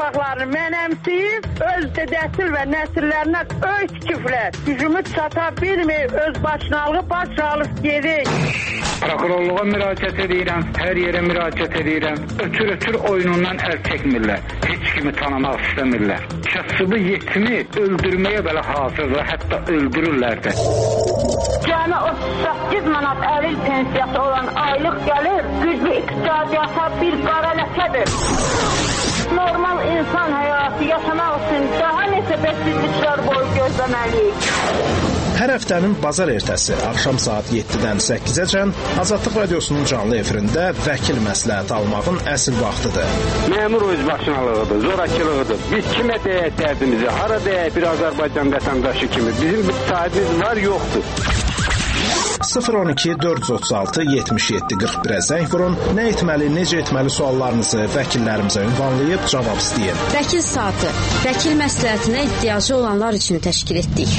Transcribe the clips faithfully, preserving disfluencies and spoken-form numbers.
uşaqlarını mənəmsiyib, öz dədəsil və nəsillərinə öz küflər, gücümü çata bilməyib, öz başınalığı başınalıq gedir. Prokurorluğa müraciət edirəm, hər yerə müraciət edirəm. Ötür-ötür oyunundan əl çəkmirlər, heç kimi tanımaq istəmirlər. Kasıbı yetimi öldürməyə belə hazırdır, hətta öldürürlər də. Cəmi otuz səkkiz manat əlil pensiyası olan aylıq gəlir, güclü iqtisadiyyata bir qara ləkədir. Normal insan həyatı yaşamaq üçün daha neçə bəsizliklər boyu gözləməliyik. Hər həftənin bazar ertəsi axşam saat yeddidən səkkizəcən Azadlıq Radiosunun canlı efirində vəkil məsləhəti almağın əsl vaxtıdır. Məmur özbaşınalığıdır, zorakılığıdır. Biz kimə deyək dərdimizi, hara deyək bir Azərbaycan vətəndaşı kimi. Bizim bir sahibimiz var, yoxdur. sıfır on iki dörd yüz otuz altı yetmiş yeddi qırx birə zəng vurun. Nə etməli, necə etməli suallarınızı vəkillərimizə ünvanlayıb cavab istəyin. Vəkil saatı, vəkil məsləhətinə ehtiyacı olanlar üçün təşkil etdik.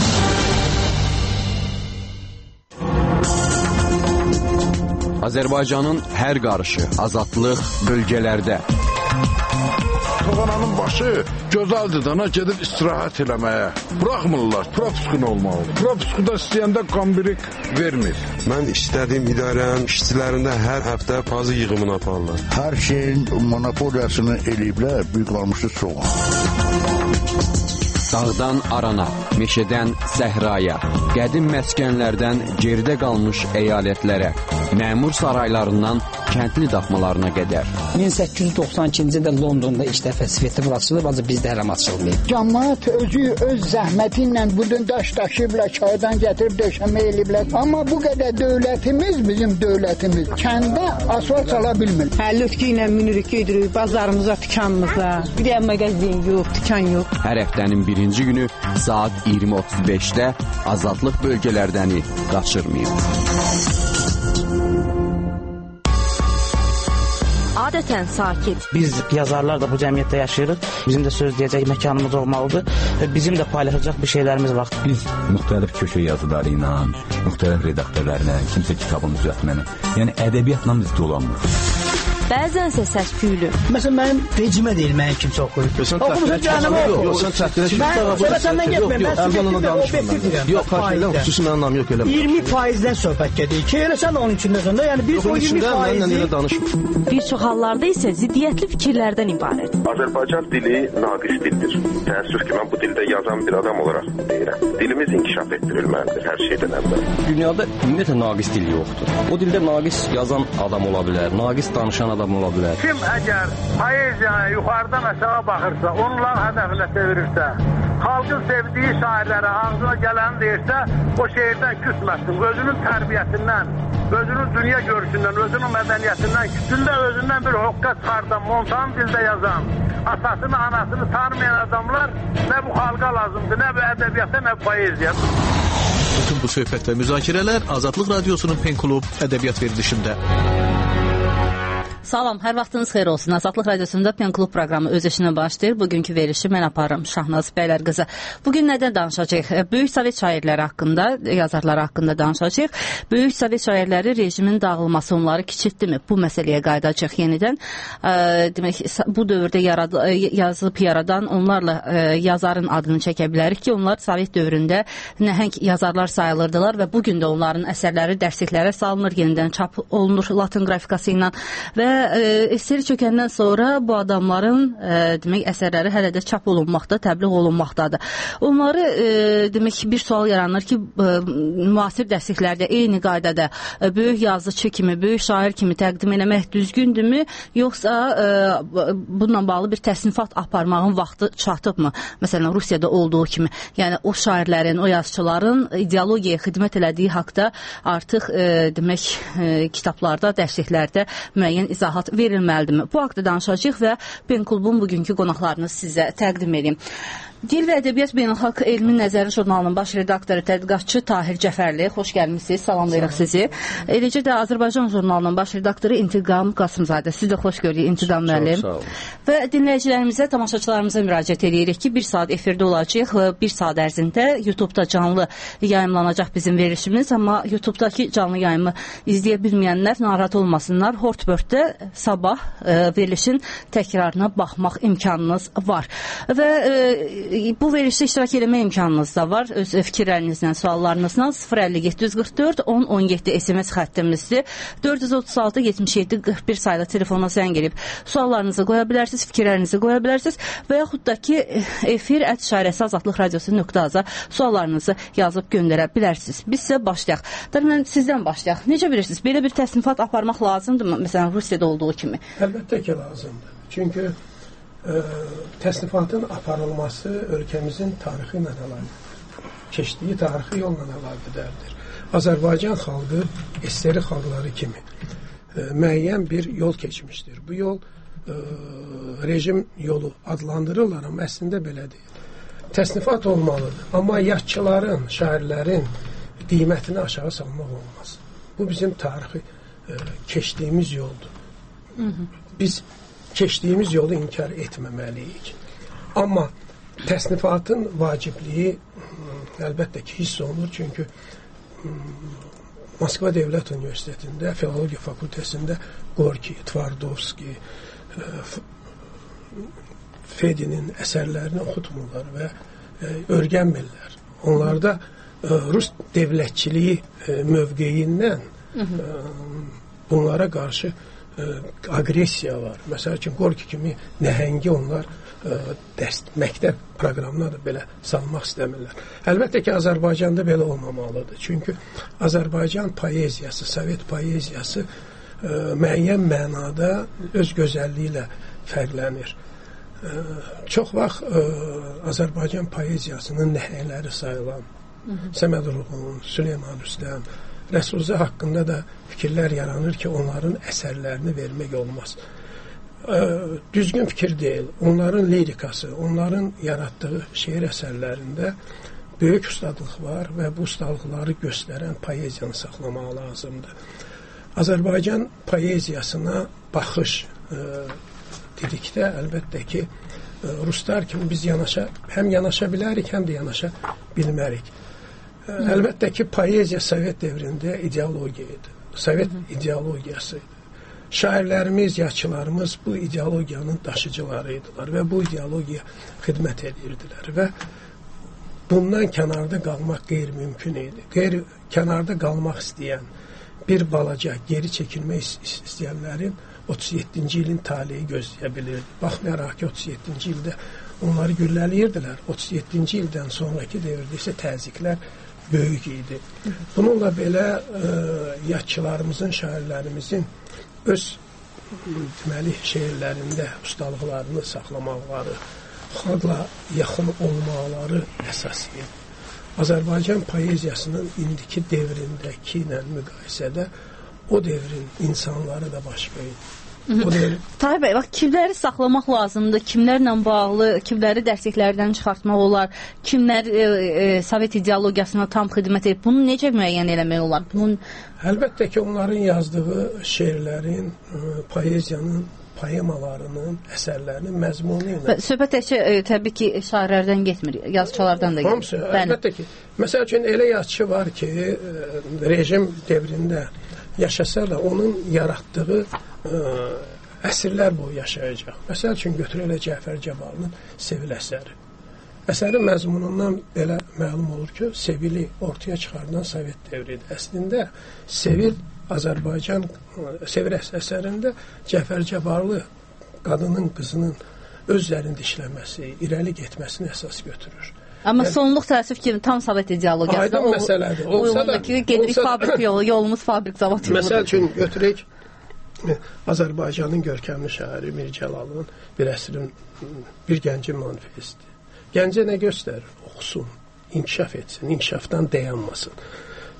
Azərbaycanın hər qarışı, azadlıq bölgələrdə. Toğananın başı gözəldir dana gedir istirahət eləməyə. Buraxmırlar, propiskun olmalı. Propiskuda istəyəndə qambirik vermir. Mən işlədiyim idarənin işçilərində hər həftə pazı yığımını aparırlar. Hər şeyin monopoliyasını eləyiblər, büyük qalmışdı soğan. Dağdan arana, meşədən səhraya, qədim məskənlərdən geridə qalmış əyalətlərə, məmur saraylarından kəndli daxmalarına qədər. min səkkiz yüz doxsan ikinci ildə Londonda ilk dəfə festival açılıb, ancaq bizdə hələm açılmayıb. Cəmaət özü öz zəhməti ilə bu gün daş daşıyıblar, çaydan gətirib döşəmə eləyiblər. Amma bu qədər dövlətimiz, bizim dövlətimiz kəndə asfalt sala bilmir. Əlütkü ilə minirik gedirik bazarımıza, dükanımıza. Bir də mağazin yox, dükan yox. Hər həftənin birinci günü saat iyirmi otuz beşdə Azadlıq bölgələrdəni qaçırmayın. Adətən sakit. Biz yazarlar da bu cəmiyyətdə yaşayırıq. Bizim də söz deyəcək məkanımız olmalıdır və bizim də paylaşacaq bir şeylərimiz var. Biz müxtəlif köşə yazıları ilə, müxtəlif redaktörlərlə, kimsə kitabın düzəltməni, yəni ədəbiyyatla biz dolanmırıq. Bəzənsə səs-küylü. Məsələn, mənim vecimə deyil, mənim kimsə oxuyur. Oxumusun canımı oxuyur. Yox, sən çəkdirə Mən sonra səndən getməyim. Mən sizə danışmıram. Yox, xahiş xüsusi mənim anlam yox, eləmə. iyirmi faizdən söhbət gedir. Ki, elə sən onun içindəsən də, yəni biz o iyirmi faizi... Bir çox hallarda isə ziddiyyətli fikirlərdən ibarət. Azərbaycan dili naqis dildir. Təəssüf ki, mən bu dildə yazan bir adam olaraq deyirəm. Dilimiz inkişaf etdirilməlidir hər şeydən əvvəl. Dünyada ümumiyyətlə naqis dil yoxdur. O dildə naqis yazan adam ola bilər, naqis danışan adam ola bilər. Kim əgər poeziyaya yuxarıdan aşağı baxırsa, onlar hədəfinə çevirirsə, xalqın sevdiyi şairlərə ağzına gələni deyirsə, o şeirdən küsməsin. Özünün tərbiyəsindən, özünün dünya görüşündən, özünün mədəniyyətindən, küsündə özündən bir hoqqa çıxardan, montan dildə yazan, atasını, anasını tanımayan adamlar nə bu xalqa lazımdır, nə bu ədəbiyyata, nə bu poeziya. Bütün bu söhbət və müzakirələr Azadlıq Radiosunun Pen Klub ədəbiyyat verilişində. Salam, hər vaxtınız xeyir olsun. Azadlıq Radiosunda Pen Klub proqramı öz işinə başlayır. Bugünkü verilişi mən aparım, Şahnaz Bəylər qızı. Bugün nədən danışacağıq? Böyük Sovet şairləri haqqında, yazarları haqqında danışacağıq. Böyük Sovet şairləri rejimin dağılması onları kiçiltdimi? Bu məsələyə qayıdacaq yenidən. E, demək, bu dövrdə yarad yazıb yaradan onlarla e, yazarın adını çəkə bilərik ki, onlar Sovet dövründə nəhəng yazarlar sayılırdılar və bugün də onların əsərləri dərsliklərə salınır, yenidən çap olunur Latın qrafikası ilə və eseri çökəndən sonra bu adamların e, demək əsərləri hələ də çap olunmaqda, təbliğ olunmaqdadır. Onları e, demək bir sual yaranır ki, e, müasir dərsliklərdə eyni qaydada e, böyük yazıcı kimi, böyük şair kimi təqdim etmək düzgündürmü, yoxsa e, bununla bağlı bir təsnifat aparmağın vaxtı çatıbmı? Məsələn, Rusiyada olduğu kimi. Yəni o şairlərin, o yazıçıların ideologiyaya xidmət elədiyi haqqda artıq e, demək e, kitablarda, dərsliklərdə müəyyən izahat verilməlidirmi? Bu haqda danışacağıq və Pen Klubun bugünkü qonaqlarını sizə təqdim edeyim. Dil və Ədəbiyyat Beynəlxalq Elmi Nəzəri jurnalının baş redaktoru, tədqiqatçı Tahir Cəfərli, xoş gəlmisiniz, salamlayırıq sizi. Eləcə də Azərbaycan jurnalının baş redaktoru İntiqam Qasımzadə, siz də xoş görürük İntiqam müəllim. Və dinləyicilərimizə, tamaşaçılarımıza müraciət edirik ki, bir saat efirdə olacaq və bir saat ərzində YouTube-da canlı yayımlanacaq bizim verilişimiz, amma YouTube-dakı canlı yayımı izləyə bilməyənlər narahat olmasınlar. Hortbörddə sabah e, verilişin təkrarına baxmaq imkanınız var. Və e, bu verilişdə iştirak eləmə imkanınız da var. Öz fikirlərinizlə, suallarınızla sıfır əlli yeddi yüz qırx dörd on on yeddi S M S xəttimizdir. dörd yüz otuz altı yetmiş yeddi qırx bir sayılı telefona zəng edib suallarınızı qoya bilərsiniz, fikirlərinizi qoya bilərsiniz və yaxud da ki efir ət işarəsi azadlıq radiosu nöqtə az-a suallarınızı yazıb göndərə bilərsiniz. Biz sizə başlayaq. Dərmən sizdən başlayaq. Necə bilirsiniz? Belə bir təsnifat aparmaq lazımdır mı? Məsələn, Rusiyada olduğu kimi. Əlbəttə ki, lazımdır. Çünki Ə, təsnifatın aparılması ölkəmizin tarixi ilə əlaqədir. Keçdiyi tarixi yolla əlaqədardır. Azərbaycan xalqı S S R xalqları kimi ə, müəyyən bir yol keçmişdir. Bu yol ə, rejim yolu adlandırırlar, amma əslində belə deyil. Təsnifat olmalıdır, amma yaşçıların, şairlərin qiymətini aşağı salmaq olmaz. Bu bizim tarixi ə, keçdiyimiz yoldur. Hı -hı. Biz keçdiyimiz yolu inkar etməməliyik. Amma təsnifatın vacibliyi əlbəttə ki, hiss olunur. Çünki Moskva Dövlət Universitetində, Filologiya Fakültəsində Gorki, Tvardovski, Fedinin əsərlərini oxutmurlar və öyrənmirlər. Onlarda Rus dövlətçiliyi mövqeyindən bunlara qarşı agresiya var. Məsəl üçün Gorki kimi nəhəngi onlar ə, dəst, məktəb proqramına da belə salmaq istəmirlər. Əlbəttə ki, Azərbaycanda belə olmamalıdır. Çünki Azərbaycan poeziyası, Sovet poeziyası ə, müəyyən mənada öz gözəlliyi ilə fərqlənir. Ə, çox vaxt ə, Azərbaycan poeziyasının nəhəngləri sayılan Səməd Vurğun, Süleyman Rüstəm, Rəsulzə haqqında da fikirlər yaranır ki, onların əsərlərini vermək olmaz. Ə, düzgün fikir deyil. Onların lirikası, onların yaratdığı şeir əsərlərində böyük ustadlıq var və bu ustadlıqları göstərən poeziyanı saxlamaq lazımdır. Azərbaycan poeziyasına baxış ə, dedikdə əlbəttə ki, ə, ruslar kimi biz yanaşa, həm yanaşa bilərik, həm də yanaşa bilmərik. Əlbəttə ki, poeziya Sovet dövründə ideologiya idi. Sovet ideologiyası idi. Şairlərimiz, yazıçılarımız bu ideologiyanın daşıcıları idilər və bu ideologiya xidmət edirdilər və bundan kənarda qalmaq qeyri-mümkün idi. Qeyri kənarda qalmaq istəyən bir balaca geri çəkilmək istəyənlərin otuz yeddinci ilin taleyi gözləyə bilirdi. Baxmayaraq ki, otuz yeddinci ildə onları güllələyirdilər. otuz yeddinci ildən sonraki dövrdə isə təzyiqlər böyük idi. Bununla belə ə, yazıçılarımızın, şairlərimizin öz deməli şeirlərində ustalıqlarını saxlamaqları, xalqla yaxın olmaları əsas idi. Azərbaycan poeziyasının indiki devrindəki ilə müqayisədə o devrin insanları da başqa idi. Tahir bəy, bax, kimləri saxlamaq lazımdır, kimlərlə bağlı, kimləri dərsliklərdən çıxartmaq olar, kimlər e, e, Sovet ideologiyasına tam xidmət edib, bunu necə müəyyən eləmək olar? Bunun... Əlbəttə ki, onların yazdığı şeirlərin, poeziyanın, poemalarının, əsərlərinin məzmunu ilə. Söhbət təkcə e, təbii ki, şairlərdən getmir, yazıçılardan da getmir. Hamısı, əlbəttə ki. Məsəl üçün, elə yazıçı var ki, rejim devrində yaşasa da onun yaratdığı ə, əsrlər boyu yaşayacaq. Məsəl üçün, götürələ Cəfər Cabbarlının Sevil əsəri. Əsərin məzmunundan belə məlum olur ki, Sevili ortaya çıxardan Sovet devridir. Əslində, Sevil Azərbaycan, Sevil əsərində Cəfər Cabbarlı qadının, qızının özlərində işləməsi, irəli getməsini əsas götürür. Amma yəni, sonluq təəssüf ki, tam Sovet ideologiyasında aydın məsələdir. Olsa da, ki, gedirik olsa fabrik yolu, yolumuz fabrik zavod yolu. Məsəl üçün, götürək Azərbaycanın görkəmli şairi Mir Cəlalın bir əsrin, bir gəncin manifesti. Gəncə nə göstərir? Oxusun, inkişaf etsin, inkişafdan dayanmasın.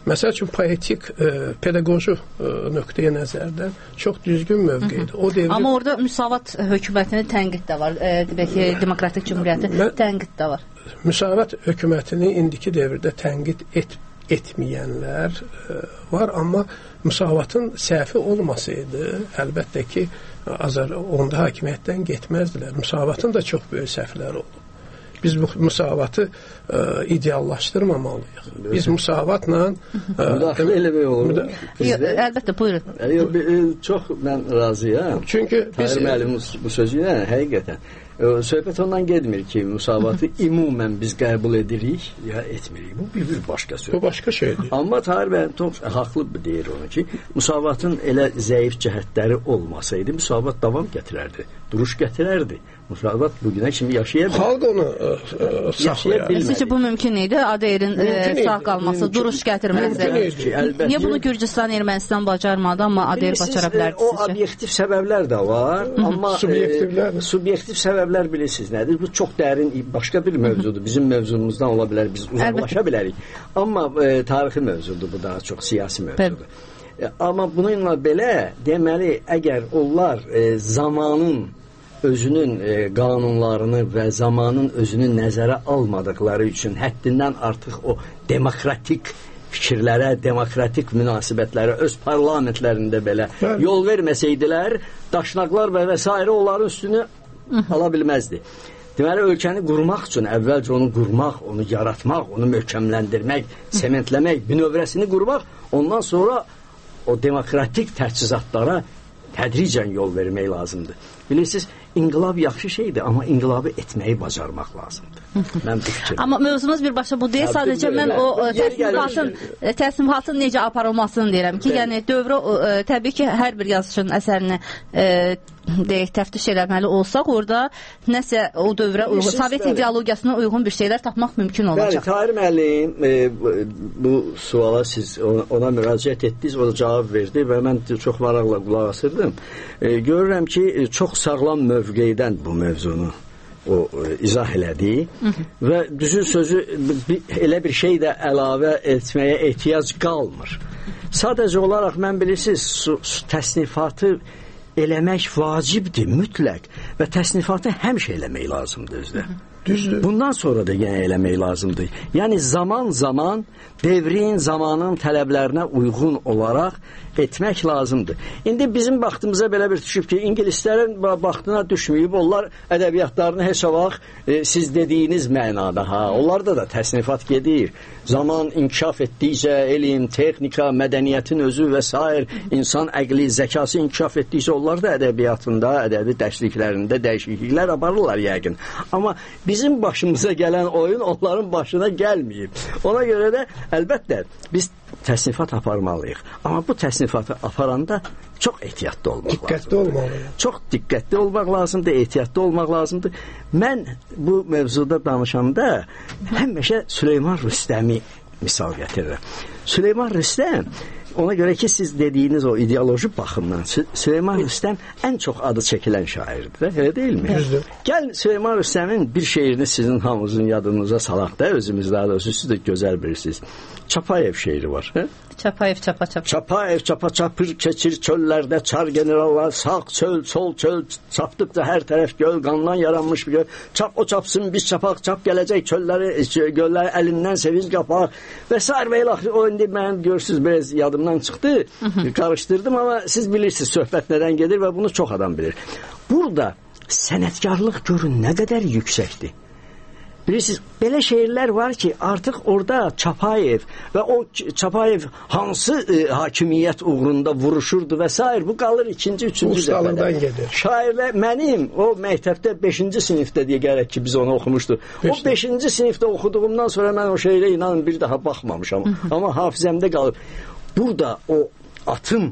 Məsəl üçün poetik, e, pedaqoji e, nöqteyə nəzərdən çox düzgün mövqedir. O devri... Amma orada müsavat hökumətini tənqid də var. E, bəlkə demokratik cümhuriyyəti Mən, tənqid də var. Müsavat hökumətini indiki dövrdə tənqid et, etməyənlər e, var, amma müsavatın səhvi olmasaydı, əlbəttə ki, Azər onda hakimiyyətdən getməzdilər. Müsavatın da çox böyük səhvləri oldu. Biz bu müsavatı e, ideallaşdırmamalıyıq. Biz müsavatla müdaxilə eləmək olur. Əlbəttə, buyurun. Çox mən razıyam. Çünki biz Tahir müəllim bu sözü ilə həqiqətən söhbət ondan getmir ki, müsavatı ümumən biz qəbul edirik ya etmirik. Bu bir, bir başqa söz. Bu başqa şeydir. Amma Tahir bəy çox haqlı deyir onu ki, müsavatın elə zəif cəhətləri olmasaydı, müsavat davam gətirərdi, duruş gətirərdi. Müsavat bugünə kimi yaşaya bilər. Xalq onu ə, ə, saxlaya bilmədi. Sizcə bu mümkün idi? Adeyrin e, sağ qalması, mümkün, duruş gətirməsi. Niyə bunu Gürcüstan, Ermənistan bacarmadı, amma Adeyr bacara bilərdi sizcə? O obyektiv səbəblər də var, Hı -hı. amma subyektivlər, e, subyektiv səbəblər bilirsiniz nədir? Bu çox dərin, başqa bir mövzudur. Bizim mövzumuzdan ola bilər, biz uzaqlaşa bilərik. Amma e, tarixi mövzudur, bu daha çox siyasi mövzudur. E, amma bununla belə, deməli, əgər onlar e, zamanın özünün e, qanunlarını və zamanın özünü nəzərə almadıqları üçün həddindən artıq o demokratik fikirlərə, demokratik münasibətlərə öz parlamentlərində belə Bəli. yol verməsəydilər, daşnaqlar və və s. onların üstünü ala bilməzdi. Deməli, ölkəni qurmaq üçün əvvəlcə onu qurmaq, onu yaratmaq, onu möhkəmləndirmək, sementləmək, bünövrəsini qurmaq, ondan sonra o demokratik təchizatlara tədricən yol vermək lazımdır. Bilirsiniz, inqilab yaxşı şeydir, amma inqilabı etməyi bacarmaq lazımdır. Mən bu fikirəm. Amma mövzumuz birbaşa bu deyil, ya, sadəcə mən o təsnifatın, təsnifatın necə aparılmasını deyirəm ki, yəni dövrə, ə, təbii ki, hər bir yazıçının əsərini ə, deyək, təftiş eləməli olsaq, orada nəsə o dövrə uyğun, Sovet ideologiyasına uyğun bir şeylər tapmaq mümkün olacaq. Bəli, Tahir müəllim, e, bu suala siz ona, ona müraciət etdiniz, o da cavab verdi və mən çox maraqla qulaq asırdım. E, görürəm ki, çox sağlam mövqeydən bu mövzunu o e, izah elədi Hı -hı. və düzün sözü bir, elə bir şey də əlavə etməyə ehtiyac qalmır. Sadəcə olaraq mən bilirsiniz, su, su, təsnifatı eləmək vacibdir, mütləq və təsnifatı həmişə eləmək lazımdır özdə. Düzdür. Bundan sonra da yenə eləmək lazımdır. Yəni zaman-zaman devrin, zamanın tələblərinə uyğun olaraq etmək lazımdır. İndi bizim vaxtımıza belə bir düşüb ki, ingilislərin vaxtına düşməyib, onlar ədəbiyyatlarını heç vaxt e, siz dediyiniz mənada, ha, onlarda da təsnifat gedir. Zaman inkişaf etdikcə, elm, texnika, mədəniyyətin özü və s. insan əqli, zəkası inkişaf etdikcə, onlar da ədəbiyyatında, ədəbi dərsliklərində dəyişikliklər aparırlar yəqin. Amma bizim başımıza gələn oyun onların başına gəlməyib. Ona görə də əlbəttə biz təsnifat aparmalıyıq. Amma bu təsnifatı aparanda çox ehtiyatlı olmaq diqqətli lazımdır. Olmalıyıq. Çox diqqətli olmaq lazımdır, ehtiyatlı olmaq lazımdır. Mən bu mövzuda danışanda həmişə Süleyman Rüstəmi misal gətirirəm. Süleyman Rüstəm, ona görə ki, siz dediyiniz o ideoloji baxımdan Süleyman Rüstəm ən çox adı çəkilən şairdir, elə deyilmi? Düzdür. Gəl Süleyman Rüstəmin bir şeirini sizin hamınızın yadınıza salaq da, özümüz daha doğrusu siz də gözəl bilirsiniz. Çapayev şeiri var. Hə? Çapayev çapa çapa. Çapayev çapa çapır keçir çöllərdə çar generallar, sağ çöl, sol çöl, çapdıqca hər tərəf göl, qandan yaranmış bir göl. Çap o çapsın, biz çapaq, çap gələcək çölləri, gölləri əlindən sevinç qapaq və s. və ilə o indi mən görürsünüz biraz yadımdan çıxdı, qarışdırdım, amma siz bilirsiniz söhbət nədən gedir və bunu çox adam bilir. Burada sənətkarlıq görün nə qədər yüksəkdir. Bilirsiniz, belə şeirlər var ki, artıq orada Çapayev və o Çapayev hansı e, hakimiyyət uğrunda vuruşurdu və s. bu qalır ikinci, üçüncü dəfədə. Şairlər, mənim o məktəbdə beşinci sinifdə deyə gərək ki, biz onu oxumuşduq. O beşinci sinifdə oxuduğumdan sonra mən o şeirə inanın bir daha baxmamışam. Amma hafizəmdə qalıb. Burada o atın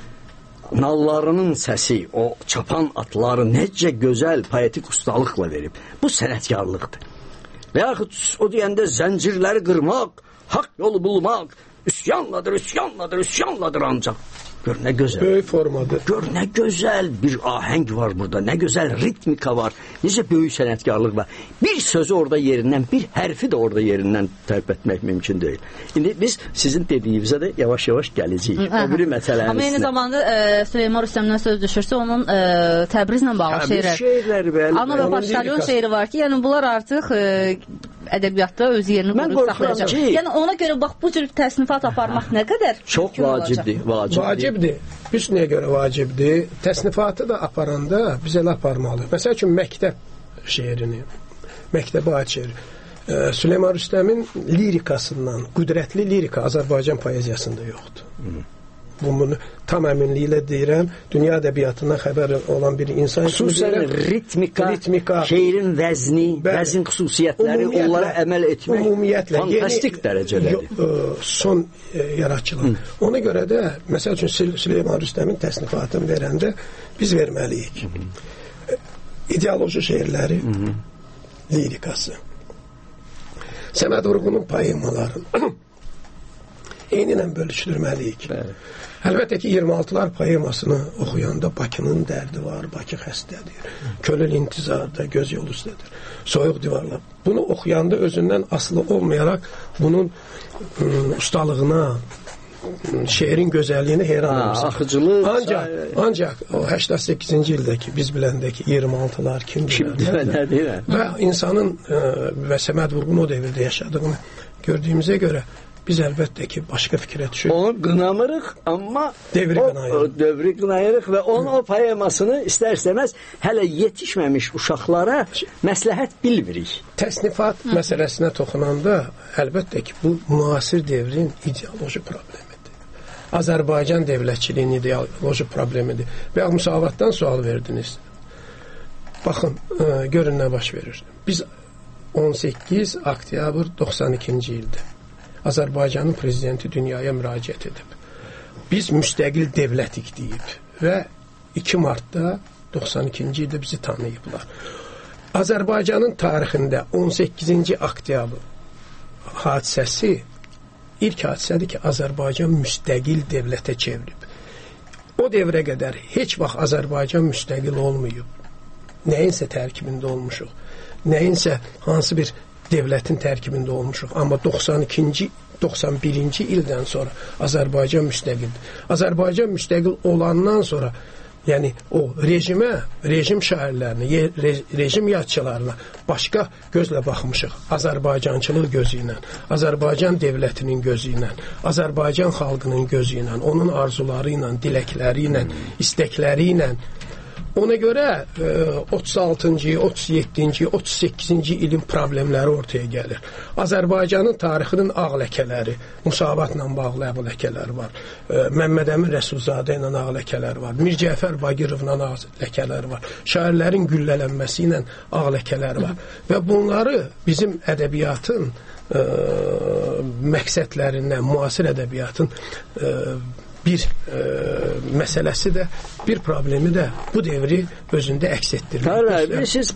nallarının səsi, o çapan atları necə gözəl poetik ustalıqla verib. Bu sənətkarlıqdır. Və yaxud o deyəndə zəncirləri qırmaq, haqq yolu bulmaq, üsyanladır, üsyanladır, üsyanladır ancaq. Gör nə gözəl. Böyük formadır. Gör nə gözəl bir ahəng var burada, nə gözəl ritmika var, necə böyük sənətkarlıq var. Bir sözü orada yerindən, bir hərfi də orada yerindən tərk etmək mümkün deyil. İndi biz sizin dediyinizə də yavaş-yavaş gələcəyik. O biri məsələnin Amma eyni zamanda e, Süleyman Rüstəmdən söz düşürsə, onun e, Təbrizlə bağlı şeirlər. Şeirləri bəli. Ana və Paştalyon şeiri var ki, yəni bunlar artıq e, ədəbiyyatda öz yerini qoruyub saxlayacaq. Ki, yəni ona görə bax bu cür təsnifat aparmaq nə qədər çox vacibdir, vacibdir. Vacibdir. Biz nəyə görə vacibdir? Təsnifatı da aparanda biz elə aparmalıyıq. Məsəl üçün məktəb şeirini, məktəbə aid şeir. E, Süleyman Rüstəmin lirikasından, qüdrətli lirika Azərbaycan poeziyasında yoxdur. Hı. Bunu tam əminliklə deyirəm. Dünya ədəbiyyatından xəbər olan bir insan kimi deyirəm. Ritmika, ritmika, şeirin vəzni, vəzin xüsusiyyətləri, onlara əməl etmək fantastik dərəcədədir. Son yaradıcılıq. Ona görə də, məsəl üçün Süleyman Rüstəmin təsnifatını verəndə biz verməliyik. İdeoloji şeirləri, Hı -hı. lirikası. Səməd Vurğunun poemalarını eyninlə bölüşdürməliyik. Bəli. Əlbəttə ki, iyirmi altılar poemasını oxuyanda Bakının dərdi var, Bakı xəstədir, könül intizarda, göz yol üstədir, soyuq divarlar. Bunu oxuyanda özündən asılı olmayaraq bunun ım, ustalığına, şeirin gözəlliyinə heyran olursan. Axıcılıq. Ancaq, ancaq o səksən səkkizinci ildəki, biz biləndəki iyirmi altılar kim biləndər? Və insanın ə, və Səməd Vurğun o devirdə yaşadığını gördüyümüzə görə biz əlbəttə ki, başqa fikrə düşürük. Onu qınamırıq, amma devri qınayırıq. Dövri qınayırıq və onun o poemasını istər-istəməz hələ yetişməmiş uşaqlara məsləhət bilmirik. Təsnifat Hı. məsələsinə toxunanda əlbəttə ki, bu müasir devrin ideoloji problemidir. Azərbaycan dövlətçiliyinin ideoloji problemidir. Və müsavatdan sual verdiniz. Baxın, ə, görün nə baş verir. Biz on səkkiz oktyabr doxsan ikinci ildə Azərbaycanın prezidenti dünyaya müraciət edib. Biz müstəqil dövlətik deyib və iki martda doxsan ikinci ildə bizi tanıyıblar. Azərbaycanın tarixində on səkkizinci oktyabr hadisəsi ilk hadisədir ki, Azərbaycan müstəqil dövlətə çevrilib. O dövrə qədər heç vaxt Azərbaycan müstəqil olmayıb. Nəyinsə tərkibində olmuşuq. Nəyinsə hansı bir devlətin tərkibində olmuşuq. Amma doxsan ikinci doxsan birinci ildən sonra Azərbaycan müstəqildir. Azərbaycan müstəqil olandan sonra, yəni o rejimə, rejim şairlərinə, rejim yadçılarına başqa gözlə baxmışıq. Azərbaycançılıq gözü ilə, Azərbaycan dövlətinin gözü ilə, Azərbaycan xalqının gözü ilə, onun arzuları ilə, diləkləri ilə, istəkləri ilə. Ona görə otuz altıncı, otuz yeddinci, otuz səkkizinci ilin problemləri ortaya gəlir. Azərbaycanın tarixinin ağ ləkələri, Musavatla bağlı ağ ləkələr var. Məmməd Əmin Rəsulzadə ilə ağ ləkələr var. Mir Cəfər Bagirovla ağ ləkələr var. Şairlərin güllələnməsi ilə ağ ləkələr var. Və bunları bizim ədəbiyyatın ə, məqsədlərindən, müasir ədəbiyyatın ə, bir e, məsələsi də, bir problemi də bu devri özündə əks etdirir. Bəli, siz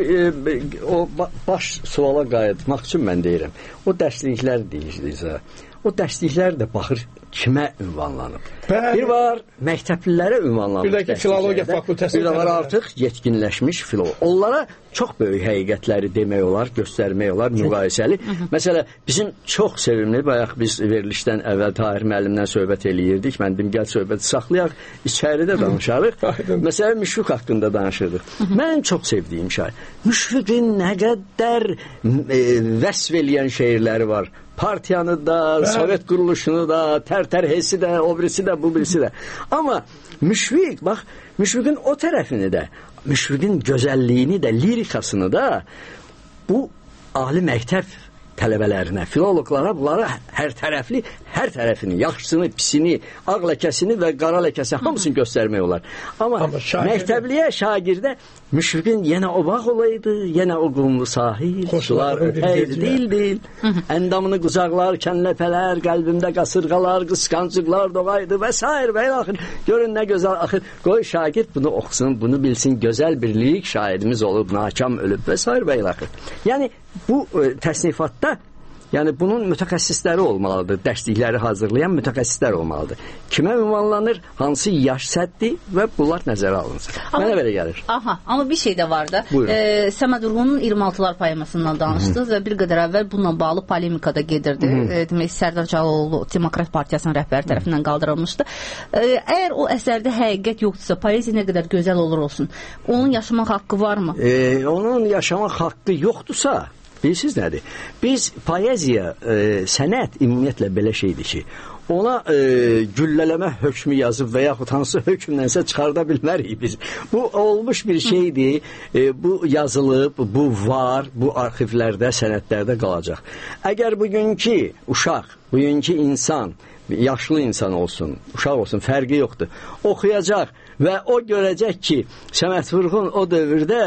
o baş suala qayıtmaq üçün mən deyirəm. O dərsliklər deyirsiniz. O dərsliklər də baxır kimə ünvanlanıb. Bəli. Bir var məktəblilərə ünvanlanıb. Bir də ki, filologiya fakültəsi. Bir də var artıq yetkinləşmiş filolog. Onlara çox böyük həqiqətləri demək olar, göstərmək olar, müqayisəli. Məsələn, bizim çox sevimli, bayaq biz verilişdən əvvəl Tahir müəllimdən söhbət eləyirdik. Mən dedim, gəl söhbəti saxlayaq, içəridə danışarıq. Məsələn, Müşfiq haqqında danışırdıq. Mənim çox sevdiyim şair. Müşfiqin nə qədər e, vəsf eləyən şeirləri var. Partiyanı da, Bəli. Sovet quruluşunu da, tərtərhesi də, o birisi də, bu birisi də. Amma Müşfiq, bax, Müşfiqin o tərəfini də, Müşfiqin gözəlliyini də, lirikasını da bu ali məktəb tələbələrinə, filologlara bunlara hər tərəfli, hər tərəfini, yaxşısını, pisini, ağ ləkəsini və qara ləkəsini hamısını göstərmək olar. Amma, Amma şagirdə... məktəbliyə, şagirdə Müşfiqin yenə o bağ olaydı, yenə o qumlu sahil, sular ötəydi, deyil, deyil. Əndamını qucaqlar, ləpələr, qəlbimdə qasırğalar, qısqancıqlar doğaydı və s. və axır. Görün nə gözəl axır. Qoy şagird bunu oxusun, bunu bilsin, gözəl bir lirik şairimiz olub, nakam ölüb və s. və axır. Yəni, bu e, təsnifatda Yəni bunun mütəxəssisləri olmalıdır, dərslikləri hazırlayan mütəxəssislər olmalıdır. Kimə ünvanlanır, hansı yaş səddi və bunlar nəzərə alınsın. Mənə belə gəlir. Aha, amma bir şey də var da. E, Səməd Vurğunun iyirmi altılar poemasından danışdınız və bir qədər əvvəl bununla bağlı polemika da gedirdi. E, demək, Sərdar Cəlaloğlu Demokrat Partiyasının rəhbəri tərəfindən qaldırılmışdı. E, əgər o əsərdə həqiqət yoxdursa, poeziya nə qədər gözəl olur olsun, onun yaşamaq haqqı varmı? E, onun yaşamaq haqqı yoxdursa, bilirsiniz nədir? Biz poeziya, e, sənət ümumiyyətlə belə şeydir ki, ona e, güllələmə hökmü yazıb və yaxud hansı hökmdənsə çıxarda bilmərik biz. Bu olmuş bir şeydir, e, bu yazılıb, bu var, bu arxivlərdə, sənədlərdə qalacaq. Əgər bugünkü uşaq, bugünkü insan, yaşlı insan olsun, uşaq olsun, fərqi yoxdur, oxuyacaq və o görəcək ki, Səməd Vurğun o dövrdə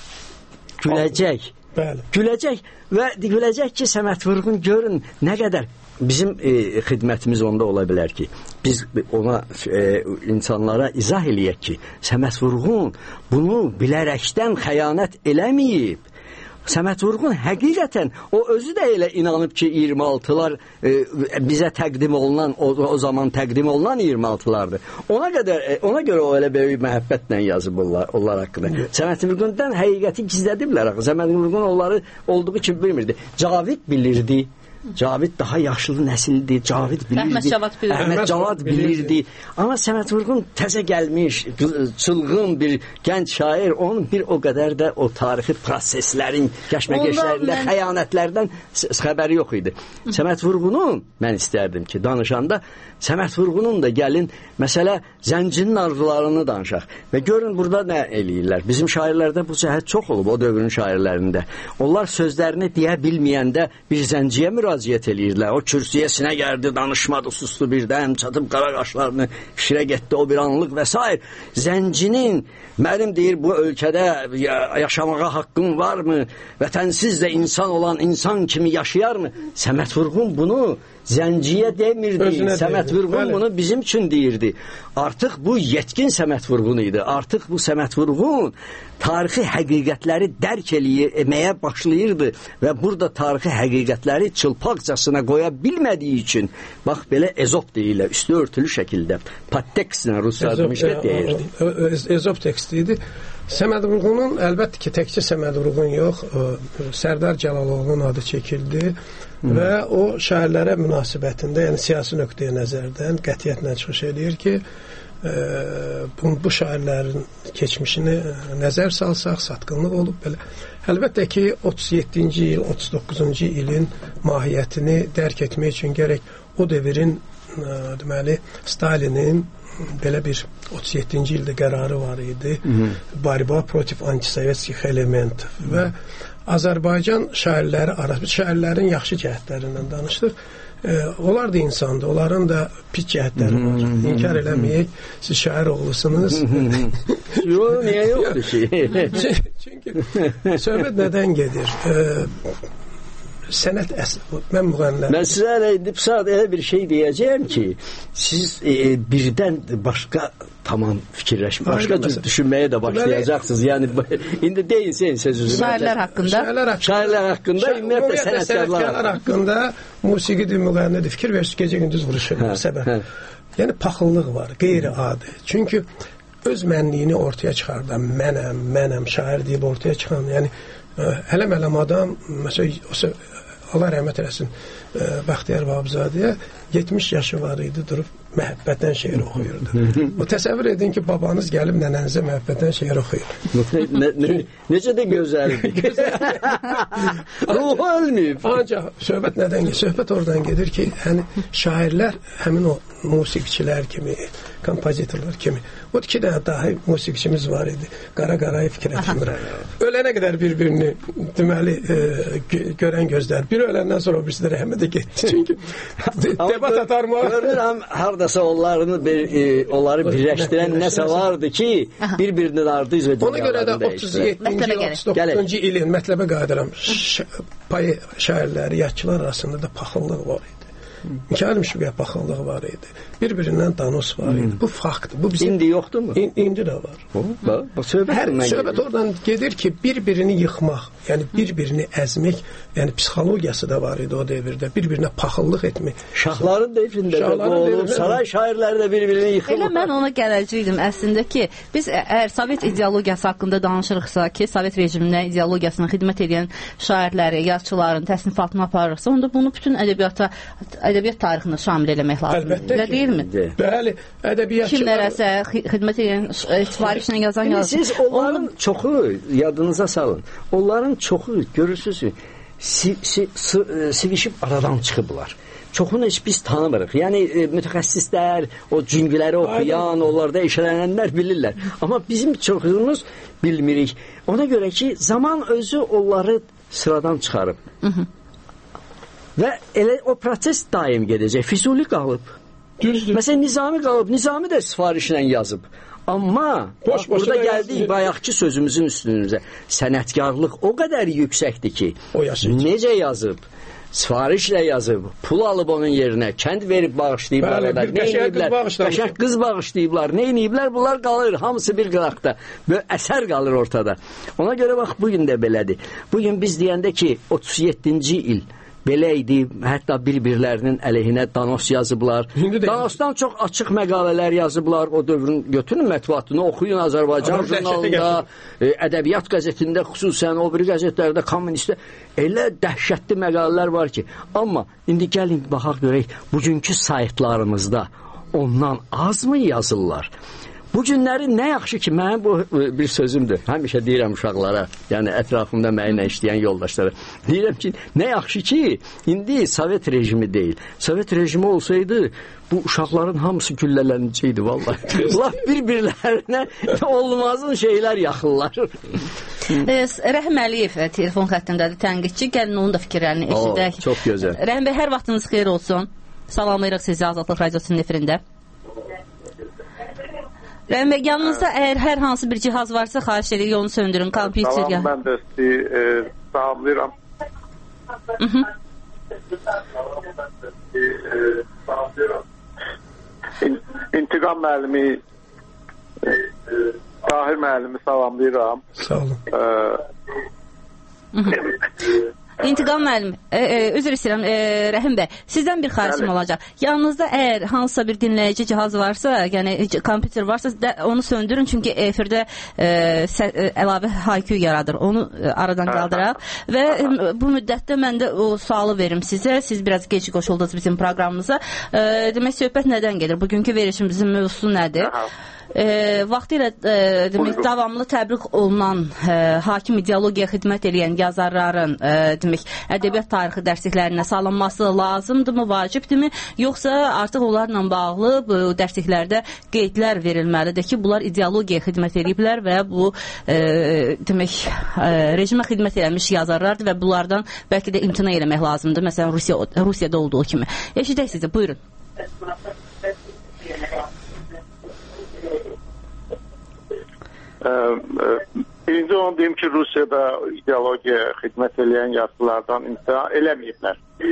güləcək. Bəli. Güləcək və güləcək ki, Səməd Vurğun görün nə qədər bizim e, xidmətimiz onda ola bilər ki, biz ona e, insanlara izah eləyək ki, Səməd Vurğun bunu bilərəkdən xəyanət eləməyib. Səməd Vurğun həqiqətən o özü də elə inanıb ki, iyirmi altılar e, bizə təqdim olunan o, o zaman təqdim olunan iyirmi altılardır. Ona qədər e, ona görə o elə böyük məhəbbətlə yazıb onlar, onlar haqqında. Səməd Vurğundan həqiqəti gizlədiblər. Səməd Vurğun onları olduğu kimi bilmirdi. Cavid bilirdi. Cavid daha yaşlı nəsildir. Cavid bilirdi. Əhməd Cavad bilirdi. Əhməd Cavad bilirdi. Amma Səməd Vurğun təzə gəlmiş, çılğın bir gənc şair, onun bir o qədər də o tarixi proseslərin, kəşməkeşlərində, mən... xəyanətlərdən xəbəri yox idi. Səməd Vurğunun, mən istərdim ki, danışanda Səməd Vurğunun da gəlin, məsələ zəncinin arzularını danışaq. Və görün, burada nə eləyirlər? Bizim şairlərdə bu cəhət çox olub, o dövrün şairlərində. Onlar sözlərini deyə bilməyəndə bir zənciyə müraciət eləyirlər. O kürsüyə sinə gəldi, danışmadı, sustu birdən, çatıb qara qaşlarını şirə getdi, o bir anlıq və s. Zəncinin, mənim deyir, bu ölkədə yaşamağa haqqım varmı? Vətənsiz də insan olan insan kimi yaşayarmı? Səməd Vurğun bunu zənciyə demirdi. Özünə Səməd Vurğun bunu bizim üçün deyirdi. Artıq bu yetkin Səməd Vurğun idi. Artıq bu Səməd Vurğun tarixi həqiqətləri dərk eləməyə başlayırdı və burada tarixi həqiqətləri çılpaqcasına qoya bilmədiyi üçün, bax belə Ezop deyirlər, üstü örtülü şəkildə, pattekslə ruslar demişdə deyirdi. Ezop teksti idi. Səməd Vurğunun, əlbəttə ki, təkcə Səməd Vurğun yox, Sərdar Cəlaloğlu'nun adı çəkildi hmm. və o şairlərə münasibətində, yəni siyasi nöqteyi nəzərdən qətiyyətlə çıxış edir ki, e, bu, bu şairlərin keçmişini nəzər salsaq, satqınlıq olub belə. Əlbəttə ki, otuz yeddinci il, otuz doqquzuncu ilin mahiyyətini dərk etmək üçün gərək o dövrün, e, deməli, Stalinin belə bir otuz yeddinci ildə qərarı var idi. Борьба против antisovetskих elementov və Azərbaycan şairləri arasında şairlərin yaxşı cəhətlərindən danışdıq. E, onlar da insandır, onların da pis cəhətləri var. İnkar eləməyək, siz şair oğlusunuz. Yox, niyə yoxdur ki? Çünki söhbət nədən gedir? E, sənət əsl, mən müğənnilər. Mən sizə elə, saat elə bir şey deyəcəyəm ki, siz e, birdən başqa tamam fikirləşmə, başqa cür düşünməyə də başlayacaqsınız. Yəni, indi deyin sen sözünüzü. Şairlər haqqında. Şairlər haqqında. Şairlər haqqında, ümumiyyətlə sənətkarlar haqqında musiqidir, müğənnidir, fikir versin, gecə-gündüz vuruşur. Səbəb. Yəni, paxıllıq var, qeyri-adi. Çünki öz mənliyini ortaya çıxardan, mənəm, mənəm, şair deyib ortaya çıxan, yəni, hələm-hələm adam, məsələn, Allah rəhmət eləsin, Bəxtiyar Vahabzadəyə yetmiş yaşı var idi, durub məhəbbətdən şeir oxuyurdu. O təsəvvür edin ki, babanız gəlib nənənizə məhəbbətdən şeir oxuyur. ne, ne, necə də gözəldir. Ruhu ölməyib. Ancaq söhbət nədən gedir? Söhbət oradan gedir ki, yəni, şairlər həmin o musiqiçilər kimi, kompozitorlar kimi. O iki dənə dahi musiqiçimiz var idi. Qara Qarayev, Fikrət Ümrən. Ölənə qədər bir-birini deməli e, görən gözlər. Biri öləndən sonra o birisi də rəhmətə getdi. Çünki debat atarma. Görürəm, hardasa onları, bir, e, onları birləşdirən nəsə vardı ki, bir-birinin ardı üzrə ona görə də otuz yeddinci il, otuz doqquzuncu ilin mətləbə qadirəm şairləri, yadçılar arasında da paxıllıq var idi. Mikail Müşfiqə baxanlığı var idi. Bir-birindən danos var idi. Bu faktdır. Bu bizim indi yoxdur mu? İn, indi də var. O, bax, bu söhbət Hər söhbət oradan gedir ki, bir-birini yıxmaq, yəni bir-birini əzmək, yəni psixologiyası da var idi o dövrdə. Bir-birinə paxıllıq etmək. Şahların devrində də olub, saray şairləri də bir-birini yıxırlar. Elə mən ona gələcəydim əslində ki, biz əgər Sovet ideologiyası haqqında danışırıqsa ki, Sovet rejiminə ideologiyasına xidmət edən şairləri, yazıçıların təsnifatını aparırsa, onda bunu bütün ədəbiyyata, ədəbiyyat tarixinə şamil eləmək lazımdır. Elə deyilmi? Bəli, ədəbiyyatçılar kimlərəsə xidmət edən, sifarişlə yazan yazıcı. Siz onların Onun... çoxu yadınıza salın. Onların çoxu görürsünüz ki, si, si, si, sivişib aradan çıxıblar. Çoxunu heç biz tanımırıq. Yəni e, mütəxəssislər, o cingləri oxuyan, onlarda işlənənlər bilirlər. Amma bizim çoxumuz bilmirik. Ona görə ki, zaman özü onları sıradan çıxarıb. Hı -hı. Və elə o proses daim gedəcək. Füzuli qalıb. Düzdür. Məsələn, Nizami qalıb. Nizami də sifarişlə yazıb. Amma boş burada gəldik bayaqki sözümüzün üstünüzə. Sənətkarlıq o qədər yüksəkdir ki, o necə yazıb? Sifarişlə yazıb, pul alıb onun yerinə, kənd verib bağışlayıblar. Bəli, bir qəşəng qız bağışlayıblar. Qəşəng qız bağışlayıblar. Nə ediblər? Bunlar qalır, hamısı bir qıraqda. Böyle əsər qalır ortada. Ona görə bax, bugün də belədir. Bugün biz deyəndə ki, otuz yeddinci il belə idi, hətta bir-birlərinin əleyhinə danos yazıblar. Danosdan çox açıq məqalələr yazıblar. O dövrün götürün mətbuatını, oxuyun Azərbaycan jurnalında, ədəbiyyat qəzetində, xüsusən o biri qəzetlərdə, kommunistdə elə dəhşətli məqalələr var ki. Amma indi gəlin baxaq görək, bugünkü saytlarımızda ondan azmı yazırlar? Bu günləri nə yaxşı ki, mənim bu bir sözümdür. Həmişə deyirəm uşaqlara, yəni ətrafımda mənimlə işləyən yoldaşlara. Deyirəm ki, nə yaxşı ki, indi Sovet rejimi deyil. Sovet rejimi olsaydı, bu uşaqların hamısı güllələnəcəkdi, vallahi. Laf bir-birlərinə olmazın şeylər yaxırlar. Rəhim Əliyev telefon xəttindədir, tənqidçi. Gəlin onun da fikirlərini eşidək. Çox gözəl. Rəhim bəy, hər vaxtınız xeyir olsun. Salamlayırıq sizi Azadlıq Radiosunun efirində. Rəhim bəy, yanınızda əgər hər hansı bir cihaz varsa, xahiş edirik, onu söndürün. Kompüter. Salam, mən də sizi e, salamlayıram. İntiqam müəllimi, e, Tahir müəllimi salamlayıram. Sağ olun. E, İntiqam müəllim, e, e, üzr istəyirəm, e, Rəhim bəy, sizdən bir xahişim Bəli. olacaq. Yanınızda əgər hansısa bir dinləyici cihaz varsa, yəni kompüter varsa, də, onu söndürün, çünki efirdə e, ə, əlavə hayküy yaradır. Onu e, aradan qaldıraq. Və e, bu müddətdə mən də o sualı verim sizə. Siz biraz gec qoşuldunuz bizim proqramımıza. E, demək, söhbət nədən gedir? Bugünkü verişimizin mövzusu nədir? Aha. E, vaxtilə e, demək, davamlı təbliğ olunan e, hakim ideologiyaya xidmət edən yazarların e, demək, ədəbiyyat tarixi dərsliklərinə salınması lazımdırmı, vacibdirmi, yoxsa artıq onlarla bağlı bu dərsliklərdə qeydlər verilməlidir ki, bunlar ideologiyaya xidmət ediblər və bu e, demək, e, rejimə xidmət eləmiş yazarlardır və bunlardan bəlkə də imtina eləmək lazımdır, məsələn Rusiya, Rusiyada olduğu kimi. Eşidək sizi, buyurun. Birinci onu deyim ki, Rusiyada ideologiya xidmət edən yazılardan imtina eləməyiblər.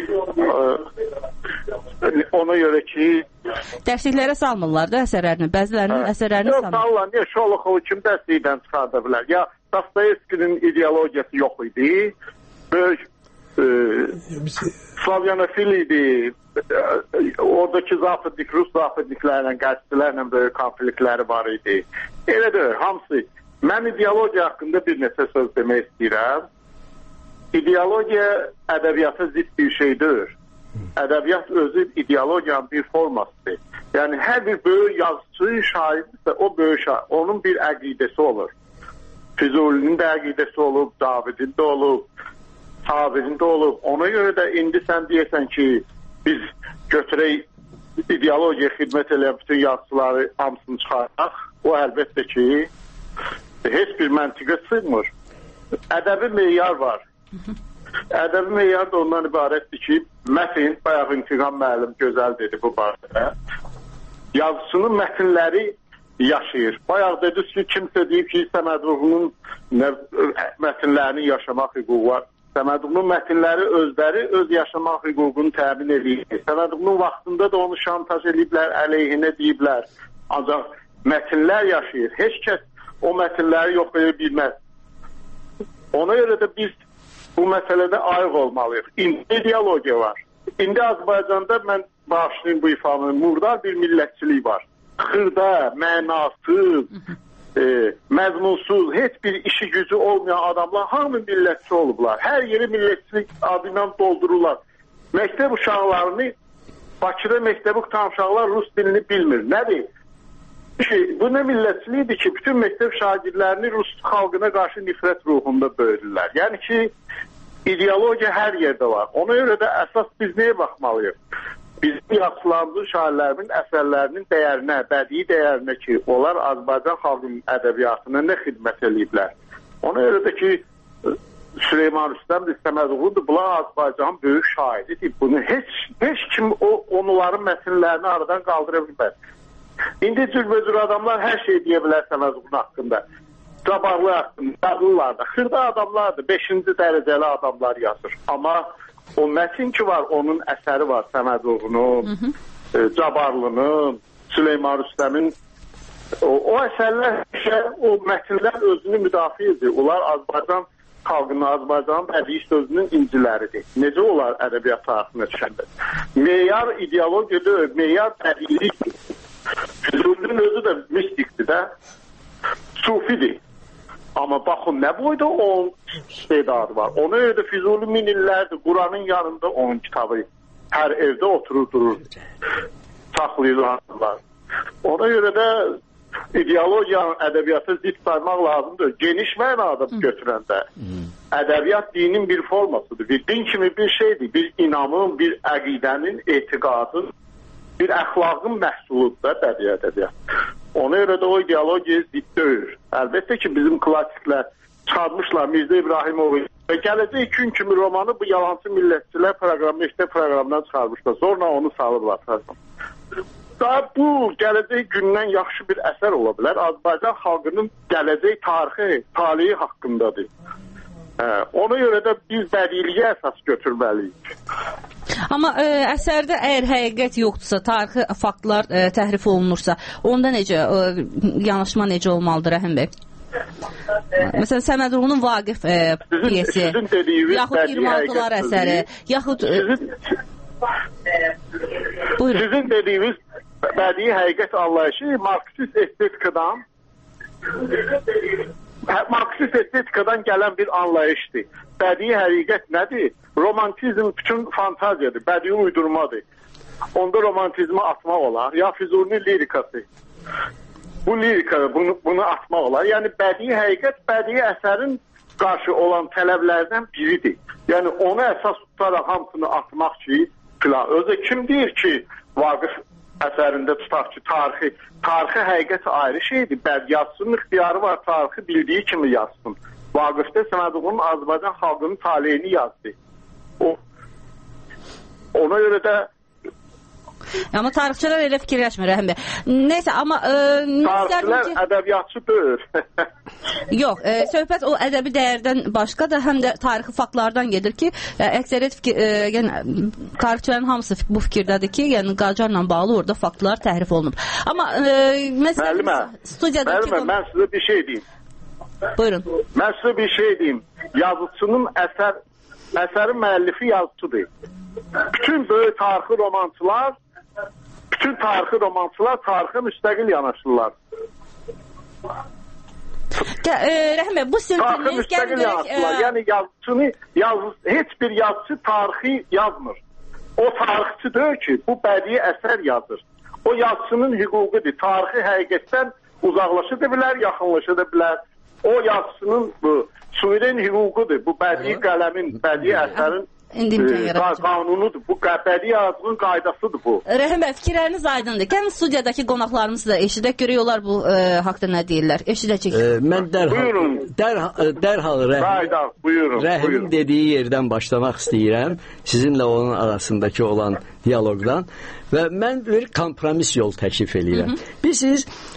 Ona görə ki... Dərsliklərə salmırlar da əsərlərini, bəzilərinin əsərlərini salmırlar. Yox, salmırlar. Niyə Şoloxovu kim dərslikdən çıxarda bilər? Ya Dostoyevskinin ideologiyası yox idi, böyük e, Slavyanofil idi, oradakı zafirlik, Rus zafirliklərlə, qəzetçilərlə böyük konfliktləri var idi. Elə də hamısı. Mən ideologiya haqqında bir neçə söz demək istəyirəm. İdeologiya ədəbiyyata zidd bir şeydir. Ədəbiyyat özü ideologiyanın bir formasıdır. Yəni hər bir böyük yazıcı, şairdirsə o böyük şair, onun bir əqidəsi olur. Füzulinin də əqidəsi olub, Davidin də olub, Sabirin də olub. Ona görə də indi sən deyəsən ki, biz götürək ideologiya xidmət edən bütün yazıçıları hamısını çıxaraq, o əlbəttə ki, heç bir məntiqə sığmır. Ədəbi meyar var. Ədəbi meyar da ondan ibarətdir ki, mətn, bayaq İntiqam müəllim gözəl dedi bu barədə, yazıçının mətnləri yaşayır. Bayaq dediniz ki, kimsə deyib ki, Səməd Ruhunun mətnlərinin yaşamaq hüququ var. Səmədoğlu'nun mətnləri özləri öz yaşamaq hüququnu təmin edir. Səmədoğlu'nun vaxtında da onu şantaj ediblər, əleyhinə deyiblər. Ancaq mətnlər yaşayır. Heç kəs o mətnləri yoxlaya bilməz. Ona görə də biz bu məsələdə ayıq olmalıyıq. İndi ideologiya var. İndi Azərbaycanda mən bağışlayayım bu ifamı, murdar bir millətçilik var. Xırda, mənasız, e, məzmunsuz, heç bir işi gücü olmayan adamlar hamı millətçi olublar. Hər yeri millətçilik adıyla doldururlar. Məktəb uşaqlarını, Bakıda məktəbi tutan uşaqlar rus dilini bilmir. Nədir? Şey, bu ne millətçilikdir ki, bütün məktəb şagirdlərini Rus xalqına qarşı nifrət ruhunda böyüdürlər. Yəni ki, ideologiya hər yerdə var. Ona görə də əsas biz nəyə baxmalıyıq? Bizim yaxşılandığımız şairlərimin əsərlərinin dəyərinə, bədii dəyərinə ki, onlar Azərbaycan xalqının ədəbiyyatına nə xidmət ediblər. Ona görə də ki, Süleyman Rüstəmdir, Səmədoğlu'dur, bunlar Azərbaycanın böyük şairidir. Bunu heç, heç kim o, onların mətnlərini aradan qaldıra bilməz. İndi cürbəcür adamlar hər şey deyə bilər Səmədoğlu haqqında. Cabarlı haqqında, dağlılar da, xırda adamlardır, beşinci dərəcəli adamlar yazır. Amma o mətin ki var, onun əsəri var Səmədoğlu'nun, e, Cabarlının, Süleyman Rüstəmin. O, o əsərlər, o mətinlər özünü müdafiə edir. Onlar Azərbaycan xalqının, Azərbaycanın bədii sözünün inciləridir. Necə olar ədəbiyyat tarixində düşəndə? Meyar ideologiya deyil, meyar bədiilikdir. Füzulinin özü də mistikdir də, sufidir. Amma baxın, nə boyda onun istedadı var. Ona görə də Füzuli min illərdir, Quranın yanında onun kitabı hər evdə oturur durur, saxlayırlar. Ona görə də ideologiyanın ədəbiyyatı zid saymaq lazımdır. Geniş mənada götürəndə. Ədəbiyyat dinin bir formasıdır. Bir din kimi bir şeydir. Bir inamın, bir əqidənin, etiqadın, bir əxlaqın məhsuludur da bədii ədəbiyyat. Ona görə də o ideologiya zid deyil. Əlbəttə ki, bizim klassiklər çıxarmışlar Mirzə İbrahimovu və gələcək gün kimi romanı bu yalancı millətçilər proqramı, işte proqramdan çıxarmışlar. Sonra onu salıblar proqram. Daha bu gələcək gündən yaxşı bir əsər ola bilər. Azərbaycan xalqının gələcək tarixi, talihi haqqındadır. Hə, ona görə də biz bədiliyə əsas götürməliyik. Amma ə, əsərdə əgər həqiqət yoxdursa, tarixi faktlar ə, təhrif olunursa, onda necə, ə, yanaşma necə olmalıdır Rəhim bəy? Məsələn, Səmədoğlu'nun Vaqif ə, piyesi, yaxud iyirmi altılar əsəri, yaxud... Sizin, buyurun. Sizin dediyiniz bədii həqiqət anlayışı Marksist estetikadan Marksist estetikadan gələn bir anlayışdır. Bədii həqiqət nədir? Romantizm bütün fantaziyadır, bədii uydurmadır. Onda romantizmi atmaq olar. Ya Füzulinin lirikası. Bu lirika, bunu, bunu atmaq olar. Yəni bədii həqiqət, bədii əsərin qarşı olan tələblərdən biridir. Yəni onu əsas tutaraq hamısını atmaq ki, filan. Özü kim deyir ki, Vaqif əsərində tutaq ki, tarixi, tarixi həqiqət ayrı şeydir. Bədiyatçının ixtiyarı var, tarixi bildiyi kimi yazsın. Vaqifdə Səmədoğlu'nun Azərbaycan xalqının taleyini yazdı. O, ona görə də amma tarixçilər elə fikirləşmir Rəhim bəy. Neysə, amma ə, tarixçilər ki... ədəbiyyatçı deyil. Yox, ə, söhbət o ədəbi dəyərdən başqa da həm də tarixi faktlardan gedir ki, ə, əksəriyyət fikir, ə, yəni tarixçilərin hamısı bu fikirdədir ki, yəni Qacarla bağlı orada faktlar təhrif olunub. Amma ə, məsələn müəllimə, studiyadakı müəllimə, mən sizə bir şey deyim. Buyurun. Mən sizə bir şey deyim. Yazıçının əsər əsərin müəllifi yazıçıdır. Bütün böyük tarixi romançılar bütün tarixi romançılar tarixə müstəqil yanaşırlar. Rəhim bəy, bu sözünüz müstəqil yanaşırlar. Yəni yazıçını yaz, heç bir yazıcı tarixi yazmır. O tarixçi deyir ki, bu bədii əsər yazır. O yazıçının hüququdur. Tarixi həqiqətdən uzaqlaşa da bilər, yaxınlaşa da bilər. O yazıçının bu suveren hüququdur. Bu bədii qələmin, bədii əsərin qanunudur. Bu bədii yazının qaydasıdır bu. Rəhim bəy, fikirləriniz aydındır. Gəlin studiyadakı qonaqlarımızı da eşidək, görək onlar bu ə, haqda nə deyirlər. Eşidəcək. E, mən dərhal, dərhal, dərhal Rəhim, Qayda, buyurun, Rəhim buyurun. dediyi yerdən başlamaq istəyirəm. Sizinlə onun arasındakı olan diyaloqdan və mən bir kompromis yol təklif edirəm. Biz siz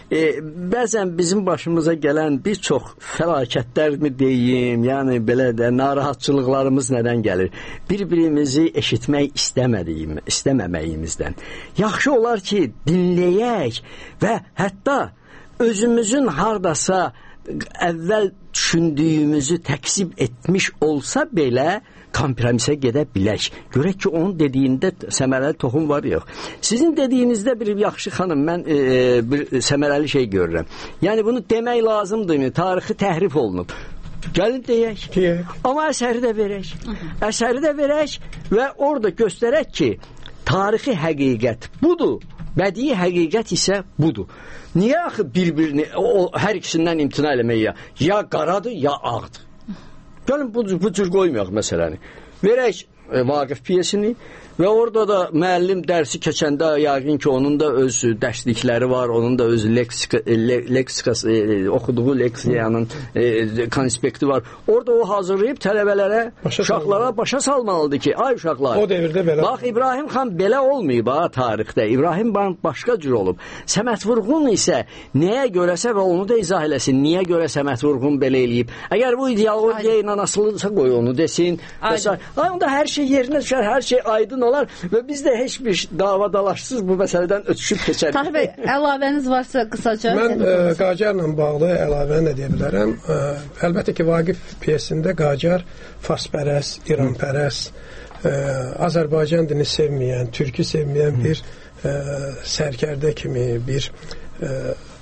e, bəzən bizim başımıza gələn bir çox fəlakətlər mi deyim, yəni belə də narahatçılıqlarımız nədən gəlir? Bir-birimizi eşitmək istəmədiyim, istəməməyimizdən. Yaxşı olar ki, dinləyək və hətta özümüzün hardasa əvvəl düşündüyümüzü təksib etmiş olsa belə kompromisə gedə bilək. Görək ki, onun dediyində səmərəli toxum var yox. Sizin dediyinizdə bir yaxşı xanım, mən e, bir səmərəli şey görürəm. Yəni bunu demək lazımdır, tarixi təhrif olunub. Gəlin deyək. deyək. Amma əsəri də verək. Əsəri də verək və orada göstərək ki, tarixi həqiqət budur. Bədii həqiqət isə budur. Niyə axı bir-birini, o, hər ikisindən imtina eləmək ya? Ya qaradır, ya ağdır. Gəlin bu, bu cür qoymayaq məsələni. Verək e, Vaqif piyesini və orada da müəllim dərsi keçəndə yəqin ki, onun da öz dərslikləri var, onun da öz leksika, le, leksikası, e, oxuduğu leksiyanın e, konspekti var. Orada o hazırlayıb tələbələrə, başa uşaqlara salmalı. başa salmalıdır ki, ay uşaqlar, o devirdə belə. Bax, İbrahim xan belə olmayıb ha tarixdə. İbrahim xan başqa cür olub. Səməd Vurğun isə nəyə görəsə və onu da izah eləsin. Niyə görə Səməd Vurğun belə eləyib? Əgər bu ideologiya ilə asılıdırsa qoy onu desin. Ay, onda hər şey yerinə düşər, hər şey aydın olar və biz də heç bir davadalaşsız bu məsələdən ötüşüb keçərik. Tahir bəy, əlavəniz varsa qısaca. Mən ə, Qacarla bağlı əlavə nə deyə bilərəm? Ə, əlbəttə ki, Vaqif piyesində Qacar faspərəs, İranpərəs, ə, Azərbaycan dilini sevməyən, türkü sevməyən bir ə, sərkərdə kimi, bir ə,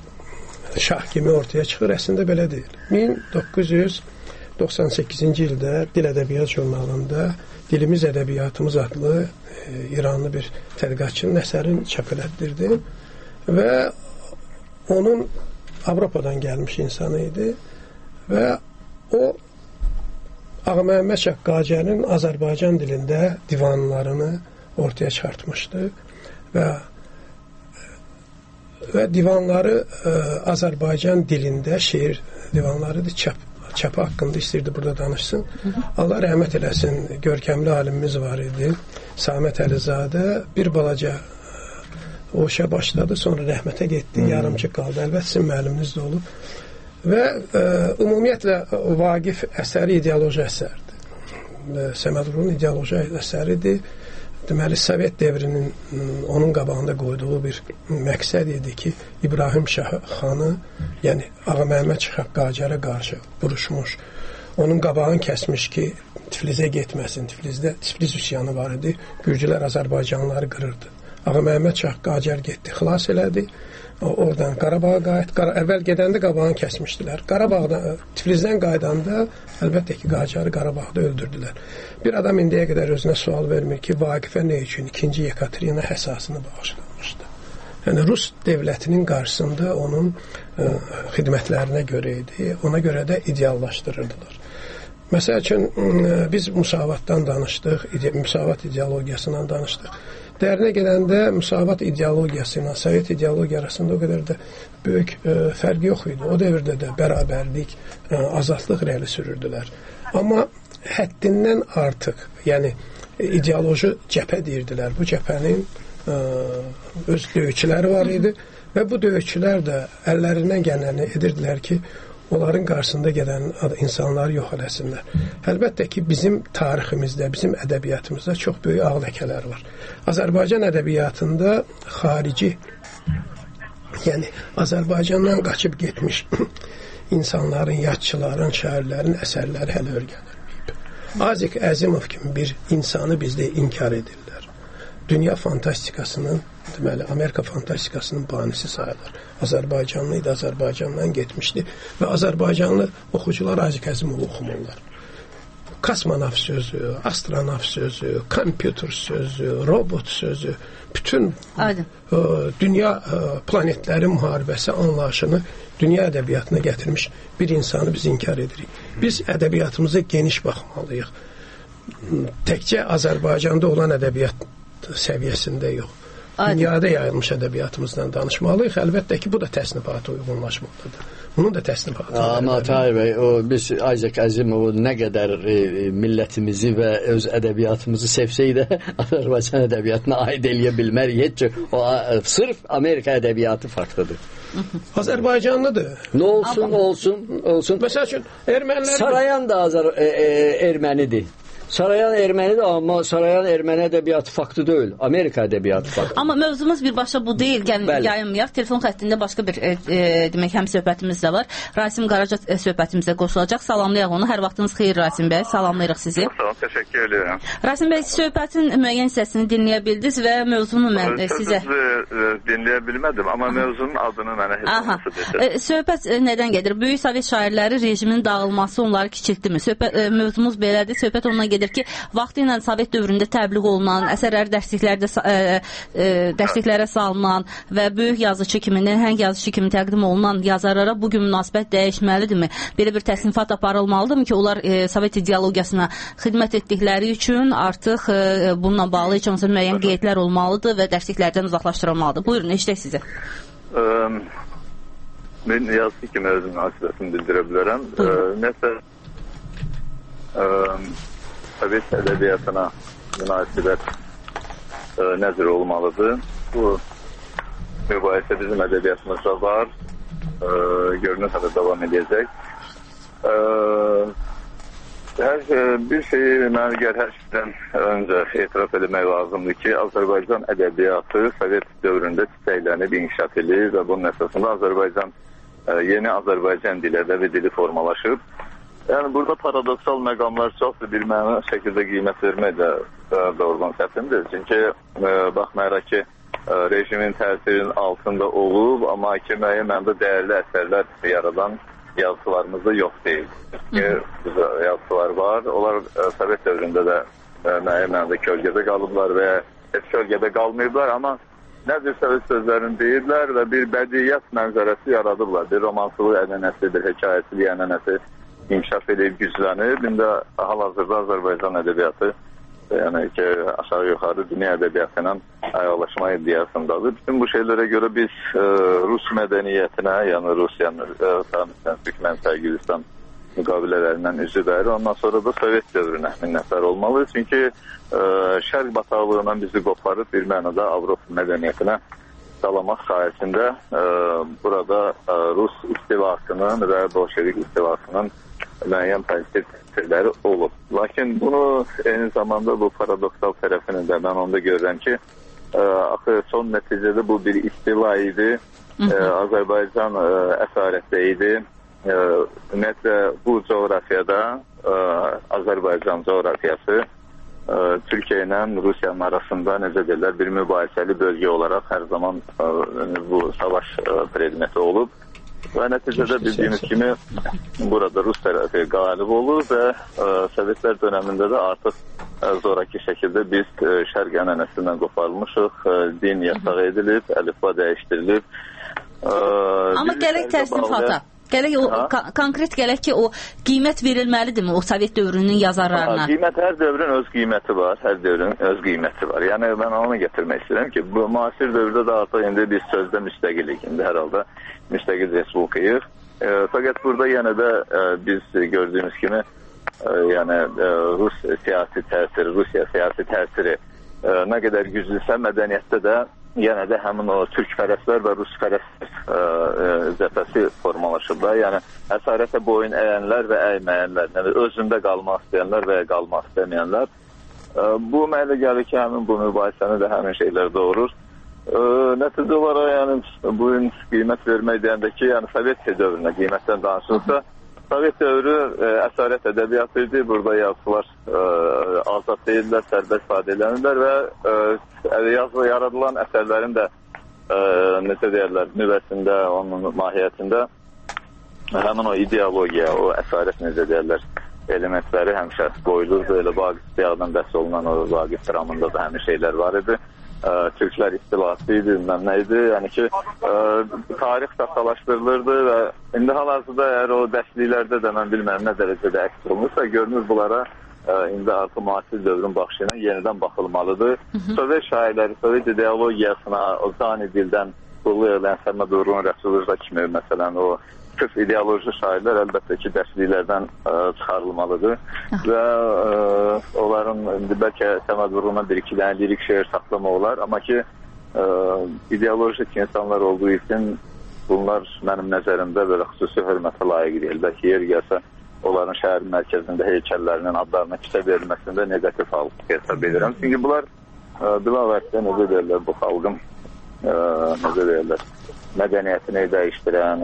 şah kimi ortaya çıxır. Əslində belə deyil. min doqquz yüz doxsan səkkizinci ildə Dil Ədəbiyyat jurnalında Dilimiz Ədəbiyyatımız adlı e, İranlı bir tədqiqatçının əsərini çap elətdirdim və onun Avropadan gəlmiş insanı idi və o Ağa Məhəmməd Şah Qacarın Azərbaycan dilində divanlarını ortaya çıxartmışdı və və divanları e, Azərbaycan dilində şeir divanlarıdır, çap çapı haqqında istəyirdi burada danışsın. Allah rəhmət eləsin, görkəmli alimimiz var idi. Samət Əlizadə bir balaca o işə başladı, sonra rəhmətə getdi, hmm. yarımçı qaldı. Əlbəttə sizin müəlliminiz də olub. Və ə, ümumiyyətlə Vaqif əsəri ideoloji əsərdir. Səməd Vurğun ideoloji əsəridir. Deməli, Sovet devrinin onun qabağında qoyduğu bir məqsəd idi ki, İbrahim Şah xanı, yəni Ağa Məhəmməd Şah Qacara qarşı vuruşmuş, onun qabağını kəsmiş ki, Tiflizə getməsin. Tiflizdə Tifliz üsyanı var idi, Gürcülər Azərbaycanlıları qırırdı. Ağa Məhəmməd Şah Qacar getdi, xilas elədi. Oradan Qarabağa qayıt, Qara, əvvəl gedəndə qabağını kəsmişdilər. Qarabağdan, Tiflizdən qaydanda əlbəttə ki, Qacarı Qarabağda öldürdülər. Bir adam indiyə qədər özünə sual vermir ki, Vaqifə nə üçün ikinci Yekaterina əsasını bağışlamışdı? Yəni, Rus devlətinin qarşısında onun ə, xidmətlərinə görə idi, ona görə də ideallaşdırırdılar. Məsəl üçün, ə, biz müsavatdan danışdıq, ide müsavat ideologiyasından danışdıq. Dərinə gedəndə müsavat ideologiyası ilə Sovet ideologiya arasında o qədər də böyük ə, fərq yox idi. O dövrdə də bərabərlik, ə, azadlıq rəli sürürdülər. Amma həddindən artıq, yəni ideoloji cəbhə deyirdilər. Bu cəbhənin ə, öz döyüşçüləri var idi və bu döyüşçülər də əllərindən gələni edirdilər ki, onların qarşısında gələn insanları yox eləsinlər. Əlbəttə ki, bizim tariximizdə, bizim ədəbiyyatımızda çox böyük ağ ləkələr var. Azərbaycan ədəbiyyatında xarici, yəni Azərbaycandan qaçıb getmiş insanların, yadçıların, şairlərin əsərləri hələ öyrənilməyib. Azik Əzimov kimi bir insanı bizdə inkar edirlər. Dünya fantastikasının, deməli, Amerika fantastikasının banisi sayılır. Azərbaycanlı idi, Azərbaycandan getmişdi və Azərbaycanlı oxucular Azik Əzimovu oxumurlar. Kosmonavt sözü, astronavt sözü, kompüter sözü, robot sözü, bütün ə, dünya ə, planetləri müharibəsi anlayışını dünya ədəbiyyatına gətirmiş bir insanı biz inkar edirik. Biz ədəbiyyatımıza geniş baxmalıyıq. Təkcə Azərbaycanda olan ədəbiyyat səviyyəsində yox. Dünyada yayılmış ədəbiyyatımızdan danışmalıyıq. Əlbəttə ki, bu da təsnifata uyğunlaşmalıdır. Bunun da təsnifatı. Amma Tahir bəy, o biz Azik Əzimovu nə qədər e, millətimizi və öz ədəbiyyatımızı sevsək də Azərbaycan ədəbiyyatına aid eləyə bilmərik. Heç o sırf Amerika ədəbiyyatı faktıdır. Azərbaycanlıdır. Nə olsun, olsun, olsun. Məsəl üçün ermənilər Sarayan da Azər e, e, ermənidir. Sarayan ermənidir, amma Sarayan erməni ədəbiyyatı faktı deyil. Amerika ədəbiyyatı faktı. Amma mövzumuz birbaşa bu deyil. Gəlin yayınmayaq. Telefon xəttində başqa bir e, e, demək həm söhbətimiz də var. Rasim Qaraca e, söhbətimizə qoşulacaq. Salamlayaq onu. Hər vaxtınız xeyir Rasim bəy. Salamlayırıq sizi. Sağ olun, təşəkkür edirəm. Rasim bəy, söhbətin müəyyən hissəsini dinləyə bildiniz və mövzunu mən e, sizə Sözünüzü dinləyə bilmədim, amma mövzunun adını mənə heç olmasa e, söhbət e, nədən gedir? Böyük Sovet şairləri rejimin dağılması onları kiçiltdimi? Söhbət e, mövzumuz belədir. Söhbət ondan gedir ki, vaxtı ilə Sovet dövründə təbliğ olunan, əsərləri dərsliklərdə e, e, dərsliklərə salınan və böyük yazıçı kimi, nəhəng yazıçı kimi təqdim olunan yazarlara bu gün münasibət dəyişməlidirmi? Belə bir təsnifat aparılmalıdırmı ki, onlar e, Sovet ideologiyasına xidmət etdikləri üçün artıq e, bununla bağlı heç olmasa müəyyən qeydlər olmalıdır və dərsliklərdən uzaqlaşdırılmalıdır. Buyurun, eşidək sizi. Mən yazıçı kimi öz münasibətini bildirə bilərəm. Nəsə Sovet ədəbiyyatına münasibət e, nəzər olmalıdır. Bu mübahisə bizim ədəbiyyatımızda var. E, görünür hələ davam edəcək. E, hər, bir şeyi mən gəl hər şeydən öncə etiraf etmək lazımdır ki, Azərbaycan ədəbiyyatı Sovet dövründə çiçəklənib, inkişaf edir və bunun əsasında Azərbaycan e, yeni Azərbaycan dili, ədəbi dili formalaşıb. Yəni, burada paradoksal məqamlar çoxdur, bir mənə şəkildə qiymət vermək də doğrudan çətindir. Çünki e, baxmayaraq ki, e, rejimin təsirinin altında olub, amma ki, müəyyən məndə dəyərli əsərlər yaradan yazıçılarımızda yox deyil. Çünki yazıçılar var, onlar e, Sovet dövründə də e, müəyyən məndə kölgədə qalıblar və heç kölgədə qalmayıblar, amma nədir Sovet sözlərini deyirlər və bir bədiyyət mənzərəsi yaradıblar. Bir romansılıq ənənəsi, bir hekayətçilik ənənəsi inkişaf edib, güclənib. İndi hal-hazırda Azərbaycan ədəbiyyatı yəni ki, aşağı-yuxarı dünya ədəbiyyatı ilə ayaqlaşma iddiasındadır. Bütün bu şeylərə görə biz e, Rus mədəniyyətinə, yəni Rusiyanın e, Türkmen-Gürcistan müqavilələrindən üzübəyir. Ondan sonra da Sovet dövrünə minnətlər olmalı. Çünki e, şərq bataqlığından bizi qoparıb bir mənada Avropa mədəniyyətinə salamaq sayəsində e, burada e, Rus istivasının və Bolşevik istivasının müəyyən pozitiv təsirləri olub. Lakin bunu eyni zamanda bu paradoksal tərəfini də mən onda görürəm ki, e, axı son nəticədə bu bir istila idi. E, Azərbaycan e, əsarətdə idi. E, ümumiyyətlə bu coğrafiyada e, Azərbaycan coğrafiyası e, Türkiyə ilə Rusiyanın arasında necə deyirlər, bir mübahisəli bölgə olaraq hər zaman e, bu savaş e, predmeti olub. Və nəticədə bildiyimiz kimi burada Rus tərəfi qalib olur və e, Sovetlər dönəmində də artıq e, zoraki şəkildə biz e, şərq ənənəsindən qoparılmışıq, e, din yasaq edilib, əlifba dəyişdirilib. E, Amma gərək təsnifata, gərək o konkret gərək ki, o qiymət verilməlidirmi o Sovet dövrünün yazarlarına? Ha, qiymət, hər dövrün öz qiyməti var, hər dövrün öz qiyməti var. Yəni mən onu getirmək istəyirəm ki, bu müasir dövrdə də artıq indi biz sözdə müstəqillik, indi hər halda müstəqil respublikayıq. E, fəqət burada yenə də e, biz gördüyümüz kimi e, yəni e, Rus siyasi təsiri, Rusiya siyasi təsiri e, nə qədər güclüsə mədəniyyətdə də yenə də həmin o türk-pərəstlər və rus-pərəstlər e, e, cəbhəsi formalaşırlar. Yəni əsarətə boyun əyənlər və əyməyənlər, yəni özündə qalmaq istəyənlər və ya qalmaq istəməyənlər. E, bu mənə gəlir ki, həmin bu mübahisəni də həmin şeylər doğurur. E, nəticə olaraq yəni bu gün qiymət vermək deyəndə ki, yəni Sovet dövrünə qiymətdən danışılsa, Sovet dövrü e, əsarət ədəbiyyatı idi. Burada yazıçılar e, azad deyirlər, sərbəst ifadə edilirlər və e, yazı yaradılan əsərlərin də e, necə deyirlər, nüvəsində, onun mahiyyətində həmin o ideologiya, o əsarət necə deyirlər, elementləri həmişə qoyulurdu. Elə Vaqif Siyahdan bəhs olunan o Vaqif dramında da həmin şeylər var idi. Ə, Türklər istilası idi, bilməm nə idi. Yəni ki, ə, tarix saxtalaşdırılırdı və indi hal-hazırda əgər o dərsliklərdə də mən bilməm nə dərəcədə əks olunursa, görünür bunlara ə, indi artıq müasir dövrün baxışı ilə yenidən baxılmalıdır. Hı -hı. Sovet şairləri, Sovet ideologiyasına, o cani dildən qulluq edən Səməd Uğurun Rəsulullah kimi, məsələn, o sırf ideoloji şairlər əlbəttə ki, dərsliklərdən ə, çıxarılmalıdır və ə, onların indi bəlkə Səməd Uğuruna bir-iki dənə lirik şeir saxlama olar, amma ki ə, ideolojik insanlar olduğu üçün bunlar mənim nəzərimdə belə xüsusi hörmətə layiq deyil. Bəlkə yer gəlsə, onların şəhərin mərkəzində heykəllərinin adlarına kisə verilməsində negativ halıq hesab edirəm. Çünki bunlar bilavasitə necə deyirlər, bu xalqın necə deyirlər, mədəniyyətini dəyişdirən,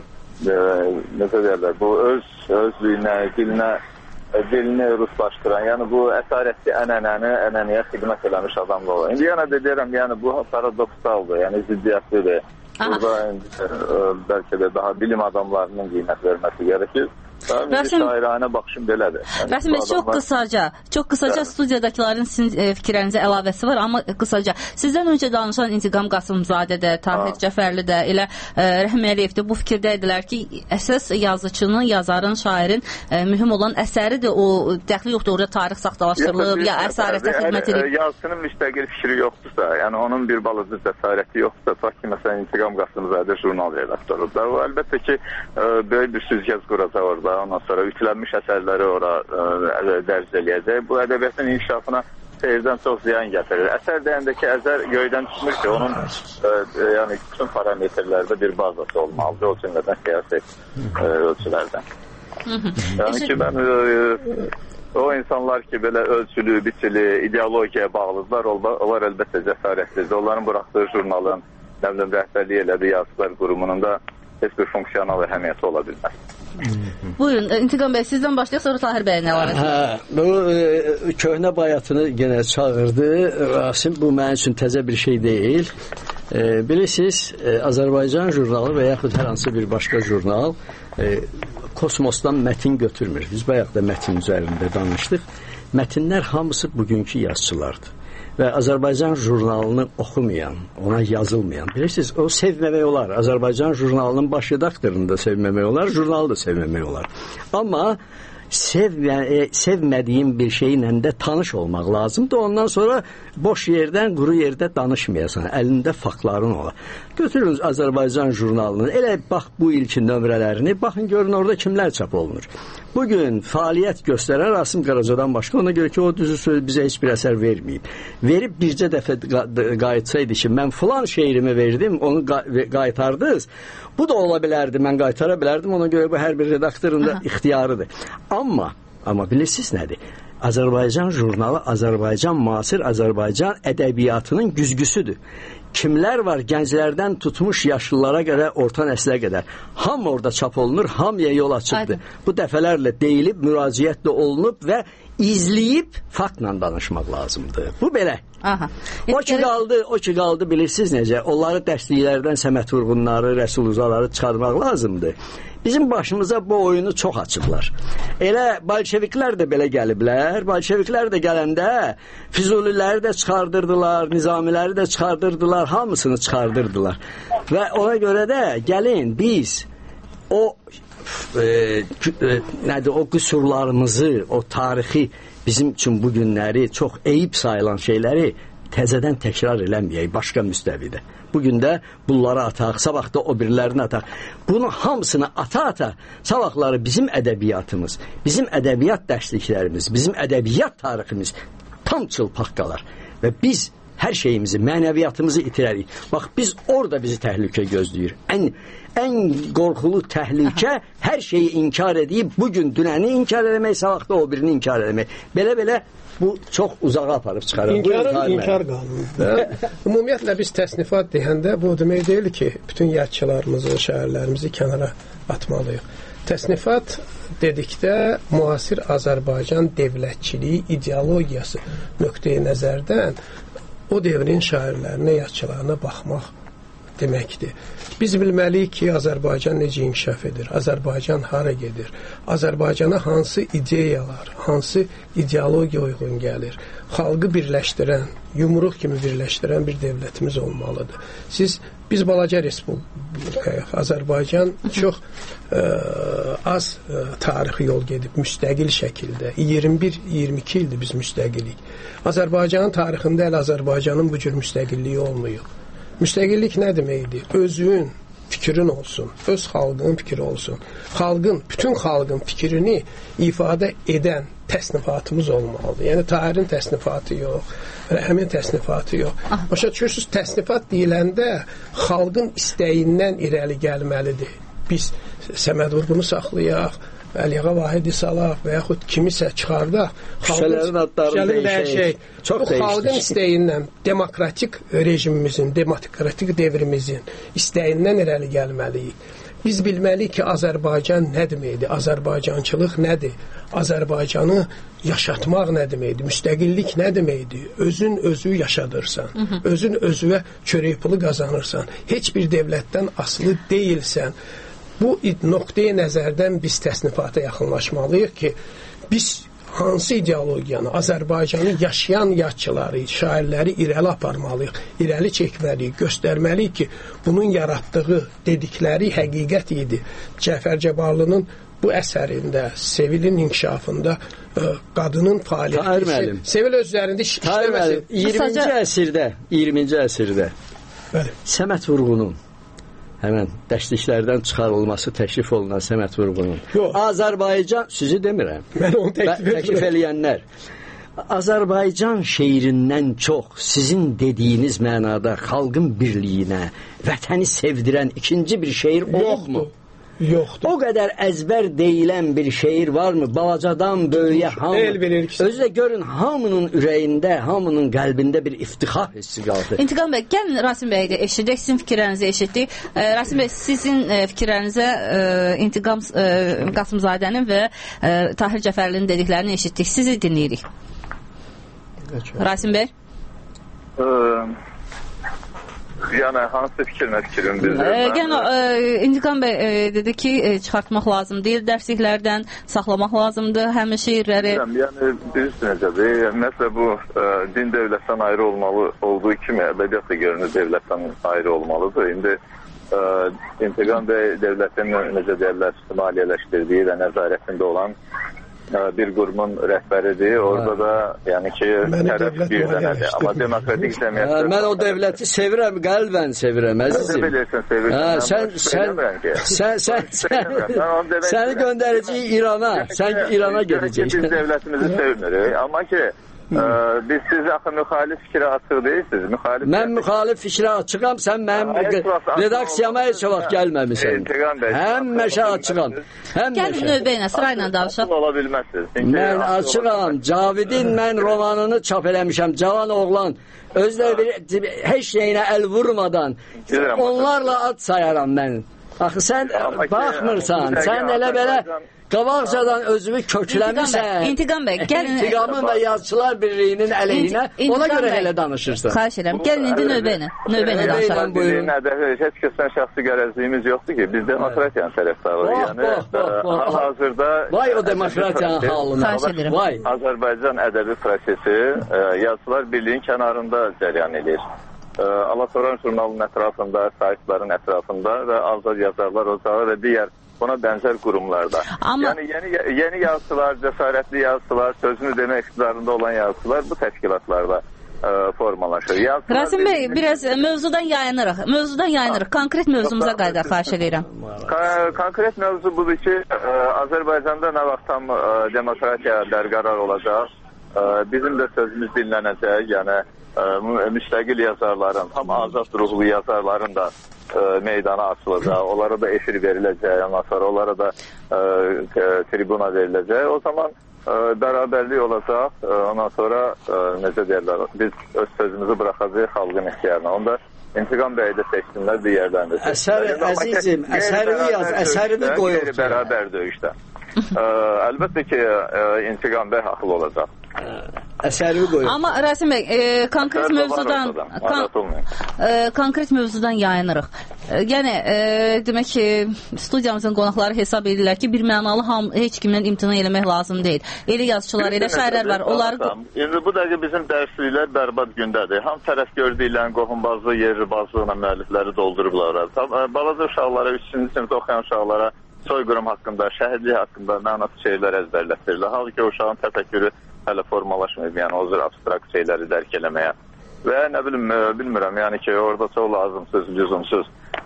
necə deyirlər, bu öz özlüyünə, dilinə dilini ruslaşdıran, yəni bu əsarətli ənənəni, ənənəyə xidmət eləmiş adamla olur. İndi yana da deyirəm, yəni bu paradoksaldır, yəni ziddiyyətlidir. Burada bəlkə də daha bilim adamlarının qiymət verməsi gerekir. Rəsim, şairanə baxışım belədir. Yəni, Rəsim, adamlar... çox qısaca, çox qısaca evet. Studiyadakilərin sizin e, fikirlərinizə əlavəsi var, amma qısaca. Sizdən öncə danışan İntiqam Qasımzadə də, Tahir Cəfərli də, elə e, Rəhim Əliyev də bu fikirdə idilər ki, əsas yazıçının, yazarın, şairin e, mühüm olan əsəridir. O dəxli yoxdur, orada tarix saxtalaşdırılıb, ya əsarətə xidmət edib. Yazıçının müstəqil fikri yoxdursa, yəni onun bir balaca cəsarəti yoxdursa, ta ki, məsələn, İntiqam Qasımzadə jurnal redaktorudur. O, əlbəttə ki, e, böyük bir süzgəz quracaq orada. Ondan sonra ütülənmiş əsərləri ora ə, dərc eləyəcək. Bu ədəbiyyatın inkişafına seyirdən çox ziyan gətirir. Əsər deyəndəki əsər göydən çıxmır ki, onun ə, yəni bütün parametrlərdə bir bazası olmalıdır. O cümlədən siyasi ə, ölçülərdən. Yəni ki, mən ə, o insanlar ki, belə ölçülü, biçili, ideologiyaya bağlıdırlar, onlar əlbəttə cəsarətsizdir. Onların buraxdığı jurnalın, nə bilim, rəhbərliyi elədiyi yazıçılar qurumunun da heç bir fonksiyonal əhəmiyyəti ola bilməz. Buyurun, İntiqam bəy, sizdən başlayaq, sonra Tahir bəyin əlavəsi. Hə, bu e, köhnə bayatını yenə çağırdı. Rasim, bu mənim üçün təzə bir şey deyil. E, bilirsiniz, e, Azərbaycan jurnalı və yaxud hər hansı bir başqa jurnal e, kosmosdan mətin götürmür. Biz bayaq da mətin üzərində danışdıq. Mətinlər hamısı bugünkü yazıçılardır. Və Azərbaycan jurnalını oxumayan, ona yazılmayan, bilirsiniz, o sevməmək olar. Azərbaycan jurnalının baş redaktorunu da sevməmək olar, jurnalı da sevməmək olar. Amma sevmə, e, sevmədiyim bir şeylə də tanış olmaq lazımdır. Ondan sonra boş yerdən, quru yerdə danışmayasan, əlində faktların olar. Götürün Azərbaycan jurnalını, elə bax bu ilkin nömrələrini, baxın görün orada kimlər çap olunur. Bugün fəaliyyət göstərən Rasim Qaracadan başqa, ona görə ki, o düzü söz bizə heç bir əsər verməyib. Verib bircə dəfə qayıtsaydı ki, mən filan şeirimi verdim, onu qaytardınız. Bu da ola bilərdi, mən qaytara bilərdim, ona görə bu hər bir redaktorun da ixtiyarıdır. Amma, amma bilirsiniz nədir? Azərbaycan jurnalı Azərbaycan müasir Azərbaycan ədəbiyyatının güzgüsüdür. Kimlər var gənclərdən tutmuş yaşlılara qədər, orta nəslə qədər. Ham orada çap olunur, hamıya yol açıbdır. Aynen. Bu dəfələrlə deyilib, müraciətlə olunub və izləyib faktla danışmaq lazımdır. Bu belə. Aha. O ki qaldı, o ki qaldı bilirsiniz necə? Onları dərsliklərdən Səməd Vurğunları, Rəsul Uzaları çıxarmaq lazımdır. Bizim başımıza bu oyunu çox açıblar. Elə bolşeviklər də belə gəliblər. Bolşeviklər də gələndə Füzuliləri də çıxardırdılar, Nizamiləri də çıxardırdılar, hamısını çıxardırdılar. Və ona görə də gəlin biz o e, e, nədir, o qüsurlarımızı, o tarixi bizim üçün bu günləri çox eyib sayılan şeyləri təzədən təkrar eləməyək başqa müstəvidə. Bugün də bunları ataq, sabah da o birilərini ataq. Bunu hamısını ata-ata, sabahları bizim ədəbiyyatımız, bizim ədəbiyyat dərsliklərimiz, bizim ədəbiyyat tariximiz tam çılpaq qalar. Və biz hər şeyimizi, mənəviyyatımızı itirərik. Bax, biz orada bizi təhlükə gözləyir. Ən, ən qorxulu təhlükə hər şeyi inkar edib, bugün dünəni inkar eləmək, sabah da o birini inkar eləmək. Belə-belə bu çox uzağa aparıb çıxarır. İnkar, inkar qanunudur. Ümumiyyətlə biz təsnifat deyəndə bu demək deyil ki, bütün yadçılarımızı, şəhərlərimizi kənara atmalıyıq. Təsnifat dedikdə müasir Azərbaycan dövlətçiliyi ideologiyası nöqteyi nəzərdən o devrin şairlərinə, yadçılarına baxmaq deməkdir. Biz bilməliyik ki, Azərbaycan necə inkişaf edir, Azərbaycan hara gedir, Azərbaycana hansı ideyalar, hansı ideologiya uyğun gəlir, xalqı birləşdirən, yumruq kimi birləşdirən bir dövlətimiz olmalıdır. Siz, biz balaca respublikayıq, Azərbaycan çox ə, az ə, tarixi yol gedib, müstəqil şəkildə, iyirmi bir iyirmi iki ildir biz müstəqilik. Azərbaycanın tarixində hələ Azərbaycanın bu cür müstəqilliyi olmuyor. Müstəqillik nə deməkdir? Özün fikrin olsun, öz xalqının fikri olsun. Xalqın, bütün xalqın fikrini ifadə edən təsnifatımız olmalıdır. Yəni Tahirin təsnifatı yox, Rəhəmin təsnifatı yox. Başa düşürsünüz, təsnifat deyiləndə xalqın istəyindən irəli gəlməlidir. Biz Səməd Vurğunu saxlayaq, Əliağa Vahidi salaq və yaxud kimisə çıxardaq. Şələrin adlarını dəyişək. Bu xalqın istəyindən, demokratik rejimimizin, demokratik devrimizin istəyindən irəli gəlməliyik. Biz bilməliyik ki, Azərbaycan nə deməkdir? Azərbaycançılıq nədir? Azərbaycanı yaşatmaq nə deməkdir? Müstəqillik nə deməkdir? Özün özü yaşadırsan, hı -hı. özün özüvə çörək pulu qazanırsan, heç bir dövlətdən asılı deyilsən. Bu nöqteyi nəzərdən biz təsnifata yaxınlaşmalıyıq ki, biz hansı ideologiyanı, Azərbaycanı yaşayan yadçıları, şairləri irəli aparmalıyıq, irəli çəkməliyik, göstərməliyik ki, bunun yaratdığı dedikləri həqiqət idi. Cəfər Cabbarlının bu əsərində, Sevilin inkişafında ə, qadının fəaliyyəti, Sevil özlərində işləməsi. iyirminci əsrdə, iyirminci əsrdə Bəli. Səməd Vurğunun həmən dərsliklərdən çıxarılması təklif olunan Səməd Vurğunun. Azərbaycan, sizi demirəm. Mən onu təklif, təklif eləyənlər. Azərbaycan şeirindən çox sizin dediyiniz mənada xalqın birliyinə, vətəni sevdirən ikinci bir şeir olubmu? Yoxdur. O qədər əzbər deyilən bir şeir varmı? Balacadan böyüyə hamı. Özü də görün, hamının ürəyində, hamının qəlbində bir iftixar hissi qaldı. İntiqam bəy, gəlin Rasim bəy də eşitdik, sizin fikirlərinizi eşitdik. E, Rasim bəy, sizin e, fikirlərinizə e, İntiqam e, Qasımzadənin və e, Tahir Cəfərlinin dediklərini eşitdik. Sizi dinləyirik. Rasim bəy? Ee, Yəni hansı fikirmə fikrim bildirir? Yəni İntiqam bəy e, dedi ki, e, çıxartmaq lazım deyil, dərsliklərdən saxlamaq lazımdır həmin şeirləri. Yəni bilirsiniz necədir? Məsələn bu e, din dövlətdən ayrı olmalı olduğu kimi ədəbiyyat da görünür dövlətdən ayrı olmalıdır. İndi e, İntiqam bəy dövlətin necə deyirlər, maliyyələşdirdiyi və nəzarətində olan bir qurumun rəhbəridir. Orada da yəni ki, tərəf bir dənədir. Amma demokratik cəmiyyətdə... Mən o dövləti sevirəm, qəlbən sevirəm, əzizim. Sən bilirsən, sevirəm. Sən, sən, sən, səni göndərəcəyik İrana. Sən İrana gedəcəksən. Biz dövlətimizi sevmirik. Amma ki, biz siz axı müxalif fikrə açıq deyilsiniz. Müxalif mən müxalif fikrə açıqam, sən mənim redaksiyama heç vaxt gəlməmisən. Həmişə açıqam. Gəlin növbə ilə, sırayla danışaq. Ola bilməzsiniz. Mən açıqam. Cavidin mən romanını çap eləmişəm. Cavan oğlan. Özlə bir heç nəyinə əl vurmadan. Onlarla ad sayaram mən. Axı sən baxmırsan. Sən elə belə qabaqcadan özünü kökləmirsən. İntiqam bəy, gəlin. İntiqamın və yazıçılar birliyinin əleyhinə ona görə elə danışırsan. Xahiş edirəm, gəlin indi növbə ilə. Növbə ilə danışalım. Heç kəsdən şəxsi qərəzliyimiz yoxdur ki, biz demokratiyanın tərəfdarıyıq. Yəni hal-hazırda vay o demokratiyanın halına. Xahiş edirəm. Vay. Azərbaycan ədəbi prosesi yazıçılar birliyinin kənarında cəryan edir. Alatoran jurnalının ətrafında, saytların ətrafında və Azad Yazarlar Ocağı və digər buna bənzər qurumlarda. Amma... Yəni yeni, yeni yazıçılar, cəsarətli yazıçılar, sözünü demək iqtidarında olan yazıçılar bu təşkilatlarda ə, formalaşır. Yazıçılar Rasim bəy, bir... biraz mövzudan yayınırıq. Mövzudan yayınırıq. Konkret mövzumuza qayıdaq, xahiş edirəm. Konkret mövzu budur ki, ə, Azərbaycanda nə vaxt tam ə, demokratiya bərqərar olacaq, ə, bizim də sözümüz dinlənəcək, yəni ə, müstəqil yazarların, tam azad ruhlu yazarların da ə, meydana açılacaq, onlara da efir veriləcək, ondan sonra onlara da ə, tribuna veriləcək. O zaman ə, bərabərlik olacaq, ə, ondan sonra ə, necə deyirlər, biz öz sözümüzü buraxacaq xalqın ixtiyarına. Onda İntiqam bəyi də seçsinlər, digərlərini də seçsinlər. Əsər, əzizim, əsərini yaz, əsərini qoyur. Bərabər döyüşdə. Ə, əlbəttə ki, ə, İntiqam bəy haqlı olacaq. Əsəri qoyur. Amma Rasim bəy, e, konkret mövzudan kon, e, konkret mövzudan yayınırıq. E, yəni e, demək ki, studiyamızın qonaqları hesab edirlər ki, bir mənalı ham heç kimdən imtina eləmək lazım deyil. Elə yazıçılar, elə şairlər var. Onları İndi bu dəqiqə bizim dərsliklər bərbad gündədir. Ham tərəf gördüklərin qohumbazlığı, yerribazlıqla müəllifləri doldurublar. Balaca uşaqlara, üçüncü sinifdə oxuyan uşaqlara soyqırım haqqında, şəhidlik haqqında mənasız şeylər əzbərlətdirirlər. Halbuki uşağın təfəkkürü hələ formalaşmayıb, yəni o cür abstrakt şeyləri dərk eləməyə. Və nə bilim, bilmirəm, yəni ki, orada çox lazımsız, lüzumsuz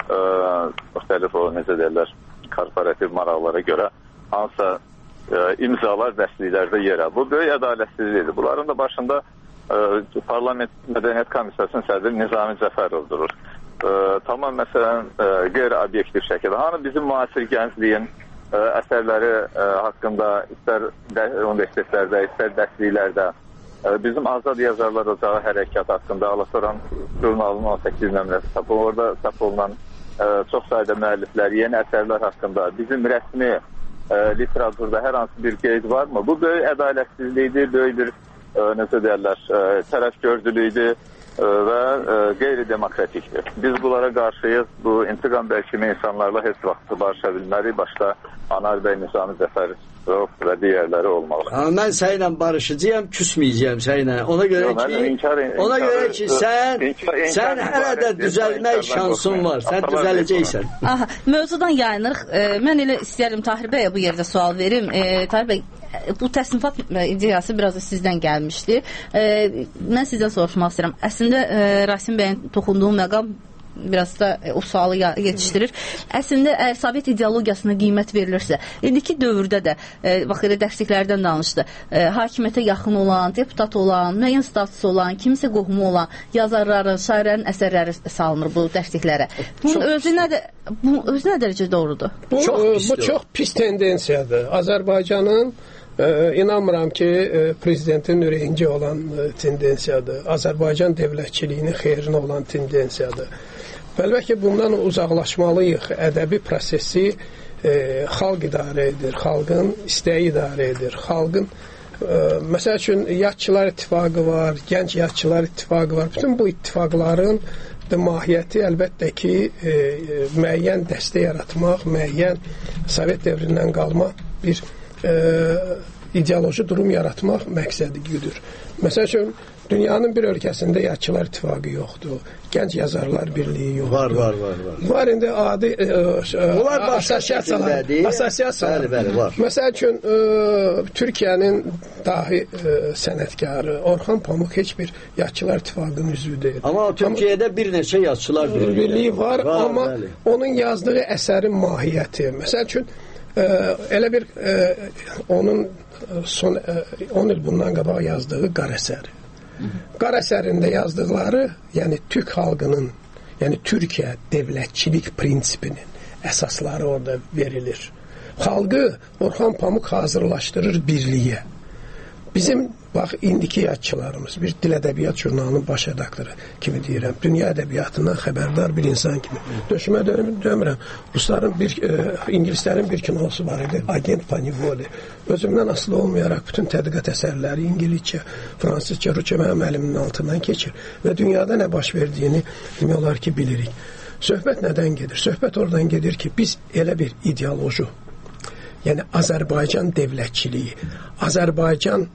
ə, müxtəlif o, necə deyirlər, korporativ maraqlara görə hansısa ə, imzalar dəstliklərdə yer alır. Bu böyük ədalətsizlikdir. Bunların da başında ə, Parlament Mədəniyyət Komissiyasının sədri Nizami Cəfərov durur. Ə, tamam məsələn ə, qeyri-obyektiv şəkildə. Hanı bizim müasir gəncliyin ə, əsərləri ə, haqqında istər universitetlərdə, istər dərsliklərdə ə, bizim Azad Yazarlar Ocağı hərəkat haqqında Alasoran jurnalının on səkkiz nömrəsi çap olunur. Orada çap olunan ə, çox sayda müəlliflər, yeni əsərlər haqqında bizim rəsmi ə, literaturda hər hansı bir qeyd varmı? Bu böyük ədalətsizlikdir, böyük bir ə, necə deyərlər, ə, tərəfgördülükdür və ə, qeyri-demokratikdir. Biz bunlara qarşıyız. Bu intiqam bəlkimi insanlarla heç vaxt barışa bilmərik. Başda Anar bəy, Nizami Cəfərov və digərləri olmalı. Ha, mən sənlə barışacağam, küsməyəcəyim sənlə. Ona görə Yo, ki, inkar, ona inkar, görə ki, sən inkar, inkar, sən hələ də düzəlmək şansın var. Sən düzələcəksən. Aha, mövzudan yayınırıq. E, mən elə istəyərdim Tahir bəyə bu yerdə sual verim. E, Tahir bəy, bu təsnifat ideyası biraz da sizdən gəlmişdi. E, mən sizdən soruşmaq istəyirəm. Əslində e, Rasim bəyin toxunduğu məqam biraz da e, o sualı yetişdirir. Əslində əgər Sovet ideologiyasına qiymət verilirsə, indiki dövrdə də e, bax elə dərsliklərdən danışdı. E, hakimiyyətə yaxın olan, deputat olan, müəyyən statusu olan, kimsə qohumu olan yazarların, şairlərin əsərləri salınır bu dərsliklərə. Bunun özü nə də bu özü nə dərəcədə doğrudur? Bu çox, e, bu çox pis tendensiyadır. Azərbaycanın e, inanmıram ki, e, prezidentin ürəyincə olan e, tendensiyadır. Azərbaycan dövlətçiliyinin xeyrinə olan tendensiyadır. Bəlkə bundan uzaqlaşmalıyıq. Ədəbi prosesi e, xalq idarə edir, xalqın istəyi idarə edir. Xalqın, e, məsəl üçün, Yadçılar İttifaqı var, Gənc Yadçılar İttifaqı var. Bütün bu ittifaqların mahiyyəti əlbəttə ki, e, müəyyən dəstək yaratmaq, müəyyən Sovet dövründən qalma bir e, ideoloji durum yaratmaq məqsədi güdür. Məsəl üçün, dünyanın bir ölkəsində Yadçılar İttifaqı yoxdur. Gənc Yazarlar Birliyi yoxdur. Var, var, var. var. Var indi adi e, Bunlar asosiasiyalar. Asosiasiyalar. var. Məsəl üçün, e, Türkiyənin dahi e, sənətkarı Orxan Pamuk heç bir Yadçılar İttifaqının üzvü deyil. Amma Türkiyədə bir neçə Yadçılar Birliyi, birliyi var. var var amma bəli. Onun yazdığı əsərin mahiyyəti. Məsəl üçün, e, elə bir e, onun son e, on il bundan qabaq yazdığı qara əsəri. Qara əsərində yazdıqları, yəni Türk xalqının, yəni Türkiyə dövlətçilik prinsipinin əsasları orada verilir. Xalqı Orxan Pamuk hazırlaşdırır birliyə. Bizim, bax, indiki yadçılarımız, bir dil ədəbiyyat jurnalının baş redaktoru kimi deyirəm, dünya ədəbiyyatından xəbərdar bir insan kimi. Döşümə dönmürəm. Rusların bir, e, İngilislərin bir kinosu var idi, Agent Panivoli. Özümdən asılı olmayaraq bütün tədqiqat əsərləri İngilizcə, fransızca, Rusça mənim əlimin altından keçir və dünyada nə baş verdiyini demək olar ki, bilirik. Söhbət nədən gedir? Söhbət oradan gedir ki, biz elə bir ideoloji, yəni Azərbaycan dövlətçiliyi, Azərbaycan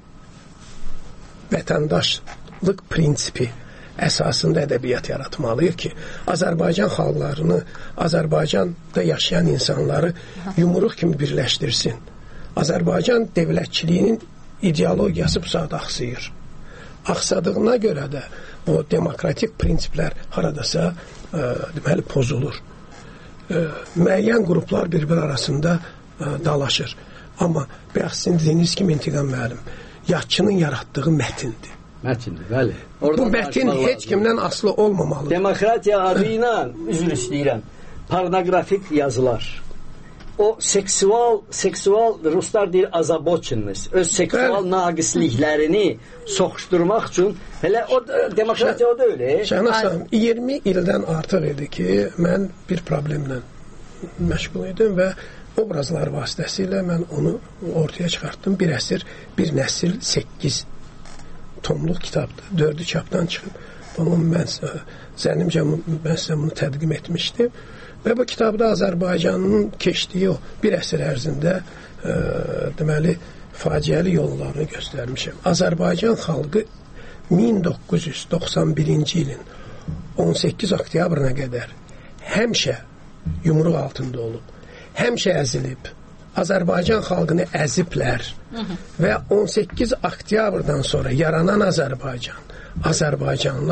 vətəndaşlıq prinsipi əsasında ədəbiyyat yaratmalıyıq ki, Azərbaycan xalqlarını, Azərbaycanda yaşayan insanları yumruq kimi birləşdirsin. Azərbaycan dövlətçiliyinin ideologiyası bu saat axsayır. Axsadığına görə də o demokratik prinsiplər haradasa e, deməli pozulur. E, müəyyən qruplar bir-bir arasında e, dalaşır. Amma bayaq sizin dediyiniz kimi İntiqam müəllim, yadçının yaratdığı mətindir. Mətindir, bəli. Bu mətin heç kimdən asılı olmamalıdır. Demokratiya adı ilə, üzr istəyirəm, pornografik yazılar. O seksual, seksual, Ruslar deyir azaboçinlik, öz seksual bəli. Naqisliklərini soxuşturmaq üçün, elə o demokratiya o da öyle. Şəhnaz xanım, iyirmi ildən artıq idi ki, mən bir problemlə məşğul idim və obrazlar vasitəsilə mən onu ortaya çıxartdım. Bir əsr, bir nəsil səkkiz tomluq kitabdır. Dördü çapdan çıxıb. Bunu mən zənnimcə mən sizə bunu təqdim etmişdim. Və bu kitabda Azərbaycanın keçdiyi o bir əsr ərzində e, deməli faciəli yollarını göstərmişəm. Azərbaycan xalqı min doqquz yüz doxsan birinci ilin on səkkiz oktyabrına qədər həmişə yumruq altında olub. Həmişə əzilib. Azərbaycan xalqını əziblər və on səkkiz oktyabrdan sonra yaranan Azərbaycan, Azərbaycanlılar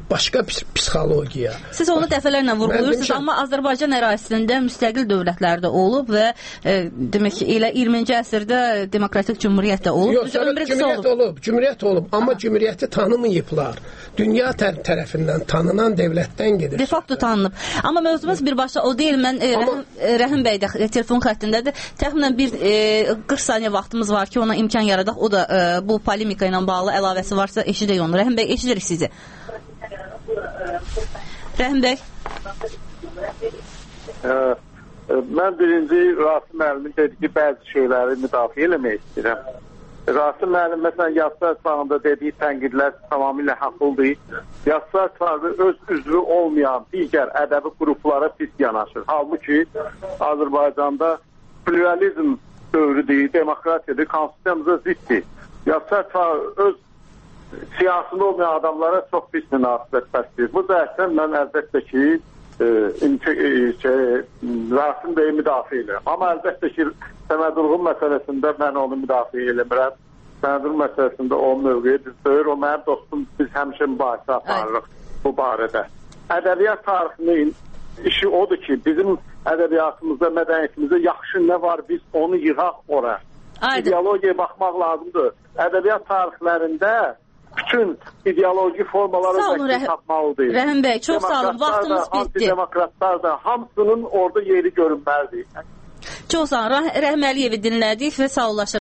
başqa psixologiya. Siz onu dəfələrlə vurğulayırsınız, amma Azərbaycan ərazisində müstəqil dövlətlərdə olub və e, demək ki, elə iyirminci əsrdə demokratik cümhuriyyət də olub. Yox, cümhuriyyət olub, cümhuriyyət olub, amma ha. cümhuriyyəti tanımayıblar. Dünya tər tərəfindən tanınan dövlətdən gedir. De facto tanınıb. Amma mövzumuz birbaşa o deyil. Mən e, amma... Rəhim, Rəhim bəy də e, telefon xəttindədir. Təxminən bir e, qırx saniyə vaxtımız var ki, ona imkan yaradaq. O da e, bu polemika ilə bağlı əlavəsi varsa eşidək onu. Rəhim bəy, eşidirik sizi. Rəhim bəy. Ə, mən birinci Rasim müəllimin dediyi bəzi şeyləri müdafiə eləmək istəyirəm. Rasim müəllim məsələn Yazıçılar İttifaqında dediyi tənqidlər tamamilə haqlıdır. Yazıçılar İttifaqı öz üzvü olmayan digər ədəbi qruplara pis yanaşır. Halbuki Azərbaycanda pluralizm dövrüdür, demokratiyadır, konstitusiyamıza ziddir. Yazıçılar İttifaqı öz siyasında olmayan adamlara çox pis münasibət bəsləyir. Bu cəhətdən mən əlbəttə ki e, e, şey, Rasim bəyi müdafiə edirəm. Amma əlbəttə ki Səməd Vurğun məsələsində mən onu müdafiə eləmirəm. Səməd Vurğun məsələsində o mövqeyi düzdür. O mənim dostum, biz həmişə mübahisə aparırıq bu barədə. Ədəbiyyat tarixinin işi odur ki, bizim ədəbiyyatımızda, mədəniyyətimizdə yaxşı nə var, biz onu yığaq ora. İdeologiyaya baxmaq lazımdır. Ədəbiyyat tarixlərində bütün ideoloji formaları vəkil tapmalıdır. Rəhim bəy, çox sağ olun. Vaxtımız bitdi. Antidemokratlar da hamısının orada yeri görünməlidir. Çox sağ olun. Rəhim Əliyevi dinlədik və sağollaşırıq.